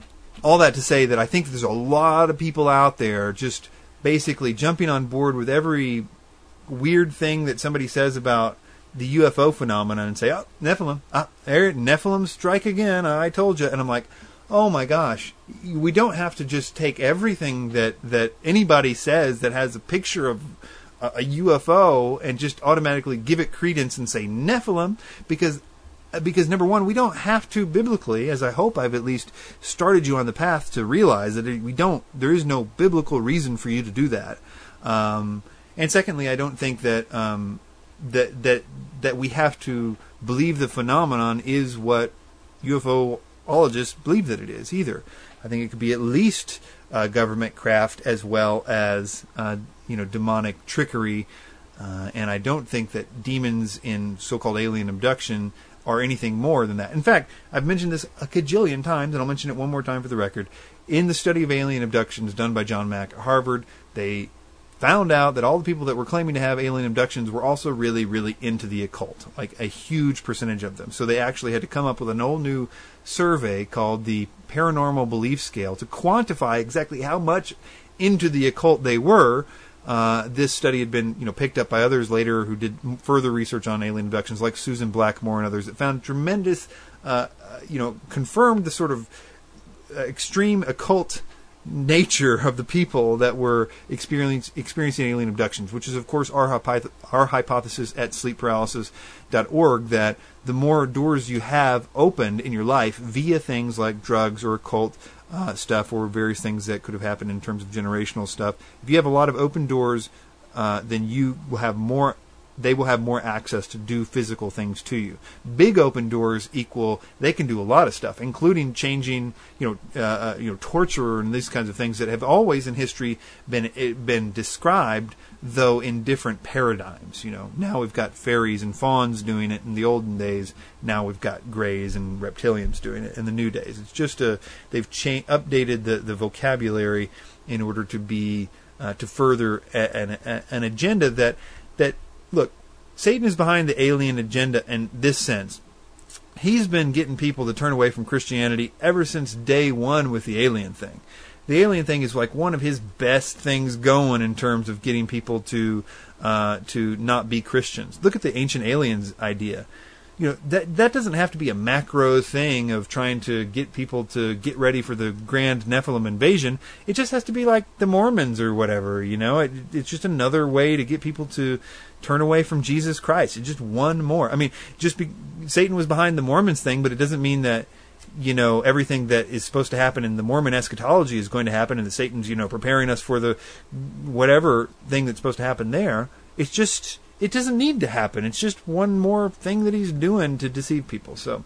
all that to say that I think that there's a lot of people out there just basically jumping on board with every weird thing that somebody says about the U F O phenomenon and say, oh, Nephilim, ah, there, Nephilim strike again, I told you. And I'm like, oh my gosh, we don't have to just take everything that, that anybody says that has a picture of a, a U F O and just automatically give it credence and say Nephilim, because Because, number one, we don't have to biblically, as I hope I've at least started you on the path to realize that we don't, there is no biblical reason for you to do that. Um, and secondly, I don't think that, um, that, that, that we have to believe the phenomenon is what U F O-ologists believe that it is either. I think it could be at least uh, government craft as well as, uh, you know, demonic trickery. Uh, and I don't think that demons in so-called alien abduction or anything more than that. In fact, I've mentioned this a cajillion times, and I'll mention it one more time for the record. In the study of alien abductions done by John Mack at Harvard, they found out that all the people that were claiming to have alien abductions were also really, really into the occult, like a huge percentage of them. So they actually had to come up with an old new survey called the Paranormal Belief Scale to quantify exactly how much into the occult they were. Uh, this study had been, you know, picked up by others later who did further research on alien abductions, like Susan Blackmore and others, that found tremendous, uh, you know, confirmed the sort of uh, extreme occult nature of the people that were experiencing, experiencing alien abductions, which is, of course, our, hypoth- our hypothesis at sleep paralysis dot org, that the more doors you have opened in your life via things like drugs or occult Uh, stuff, or various things that could have happened in terms of generational stuff. If you have a lot of open doors, uh, then you will have more. They will have more access to do physical things to you. Big open doors equal they can do a lot of stuff, including changing, you know, uh, you know, torture and these kinds of things that have always in history been been described, though in different paradigms. You know, now we've got fairies and fauns doing it in the olden days. Now we've got greys and reptilians doing it in the new days. It's just a they've cha- updated the, the vocabulary in order to be uh, to further a, an, a, an agenda that that look. Satan is behind the alien agenda in this sense. He's been getting people to turn away from Christianity ever since day one with the alien thing. The alien thing is like one of his best things going in terms of getting people to uh, to not be Christians. Look at the ancient aliens idea. You know, that that doesn't have to be a macro thing of trying to get people to get ready for the grand Nephilim invasion. It just has to be like the Mormons or whatever, you know. It, it's just another way to get people to turn away from Jesus Christ. It's just one more. I mean, just be, Satan was behind the Mormons thing, but it doesn't mean that, you know, everything that is supposed to happen in the Mormon eschatology is going to happen, and that Satan's, you know, preparing us for the whatever thing that's supposed to happen there. It's just, it doesn't need to happen. It's just one more thing that he's doing to deceive people. So,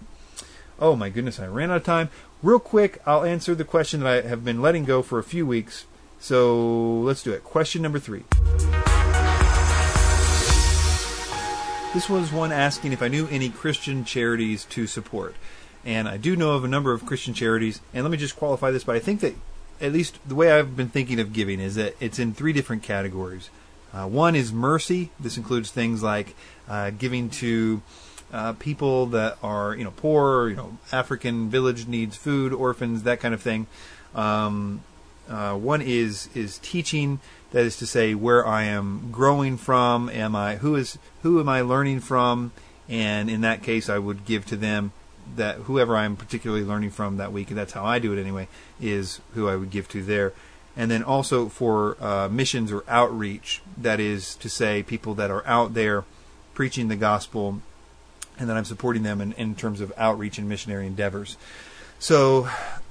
oh my goodness, I ran out of time. Real quick, I'll answer the question that I have been letting go for a few weeks. So let's do it. Question number three. This was one asking if I knew any Christian charities to support. And I do know of a number of Christian charities. And let me just qualify this, but I think that at least the way I've been thinking of giving is that it's in three different categories. Uh, one is mercy. This includes things like uh, giving to uh, people that are, you know, poor, you know, African village needs food, orphans, that kind of thing. Um, Uh, one is is teaching. That is to say, where I am growing from. Am I who is who am I learning from? And in that case, I would give to them that whoever I'm particularly learning from that week. And that's how I do it anyway. Is who I would give to there. And then also for uh, missions or outreach. That is to say, people that are out there preaching the gospel, and that I'm supporting them in, in terms of outreach and missionary endeavors. So,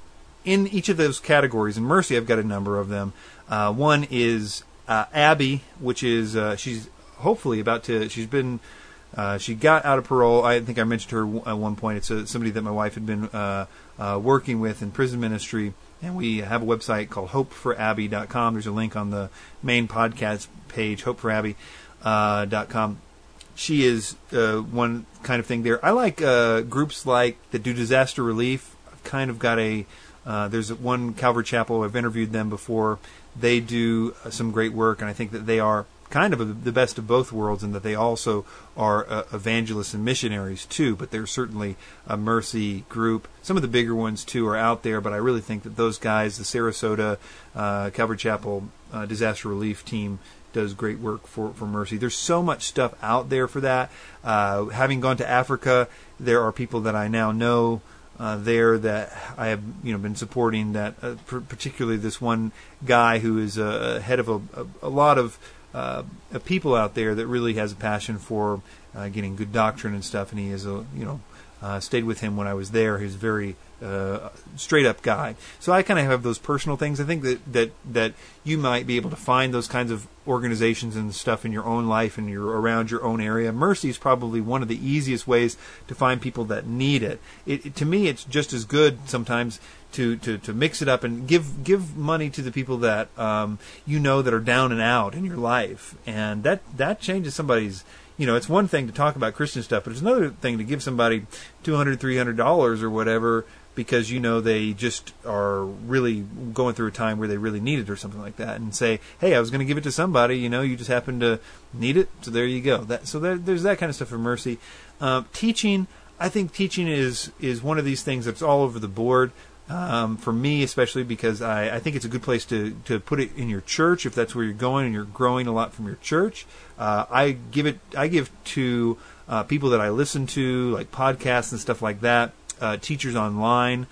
in each of those categories, in Mercy, I've got a number of them. Uh, one is uh, Abby, which is uh, she's hopefully about to. She's been uh, she got out of parole. I think I mentioned her at one point. It's a, somebody that my wife had been uh, uh, working with in prison ministry, and we have a website called hope for abby dot com. There's a link on the main podcast page, hope for abby dot com. She is uh, one kind of thing there. I like uh, groups like that do disaster relief. I've kind of got a. Uh, there's one Calvary Chapel. I've interviewed them before. They do uh, some great work, and I think that they are kind of a, the best of both worlds, and that they also are uh, evangelists and missionaries too. But they're certainly a Mercy group. Some of the bigger ones too are out there, but I really think that those guys, the Sarasota uh, Calvary Chapel uh, disaster relief team, does great work for, for Mercy. There's so much stuff out there for that. Uh, having gone to Africa, there are people that I now know Uh, there that I have, you know, been supporting. That uh, particularly this one guy who is uh, head of a, a, a lot of uh, people out there that really has a passion for uh, getting good doctrine and stuff. And he is a, you know, uh, stayed with him when I was there. He's a very uh, straight up guy. So I kind of have those personal things. I think that, that that you might be able to find those kinds of organizations and stuff in your own life and you're around your own area. Mercy is probably one of the easiest ways to find people that need it. It, it to me, it's just as good sometimes to, to, to mix it up and give give money to the people that um, you know that are down and out in your life, and that that changes somebody's. You know, it's one thing to talk about Christian stuff, but it's another thing to give somebody two hundred dollars, three hundred dollars or whatever because you know they just are really going through a time where they really need it or something like that, and say, hey, I was going to give it to somebody, you know, you just happen to need it, so there you go. That, so there, there's that kind of stuff for Mercy. Uh, teaching, I think teaching is, is one of these things that's all over the board. Um, for me, especially because I, I think it's a good place to, to put it in your church if that's where you're going and you're growing a lot from your church. Uh, I give it. I give to uh, people that I listen to, like podcasts and stuff like that. Uh, teachers online,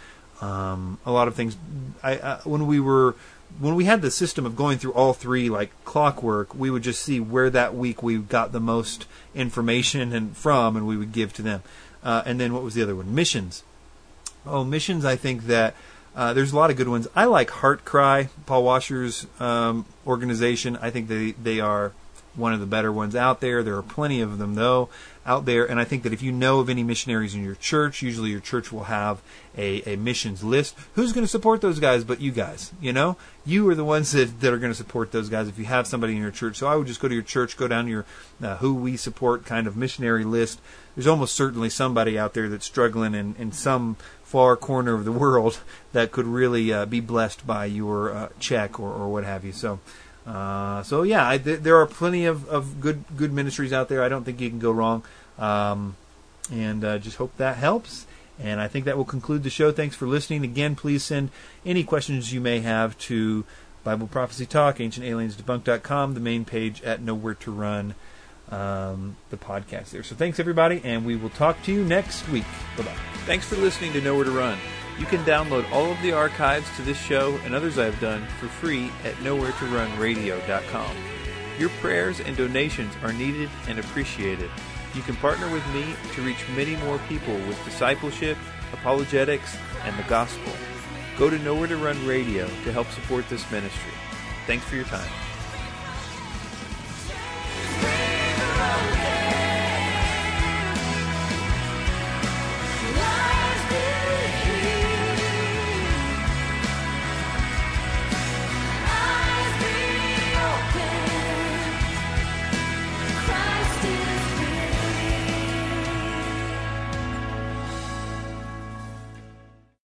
um, a lot of things. I, I when we were when we had the system of going through all three like clockwork, we would just see where that week we got the most information and from, and we would give to them. Uh, and then what was the other one? Missions. Oh, missions, I think that uh, there's a lot of good ones. I like Heart Cry, Paul Washer's um, organization. I think they, they are one of the better ones out there. There are plenty of them, though, out there. And I think that if you know of any missionaries in your church, usually your church will have a, a missions list. Who's going to support those guys but you guys? You know? You are the ones that, that are going to support those guys if you have somebody in your church. So I would just go to your church, go down to your uh, who we support kind of missionary list. There's almost certainly somebody out there that's struggling in, in some far corner of the world that could really uh, be blessed by your uh, check or, or what have you. So, uh, so yeah, I, th- there are plenty of, of good good ministries out there. I don't think you can go wrong, um, and uh, just hope that helps. And I think that will conclude the show. Thanks for listening. Again, please send any questions you may have to Bible Prophecy Talk, ancient aliens debunked dot com, the main page at Nowhere to Run, um, the podcast there. So thanks, everybody, and we will talk to you next week. Bye-bye. Thanks for listening to Nowhere to Run. You can download all of the archives to this show and others I've done for free at nowhere to run radio dot com. Your prayers and donations are needed and appreciated. You can partner with me to reach many more people with discipleship, apologetics, and the gospel. Go to Nowhere to Run Radio to help support this ministry. Thanks for your time.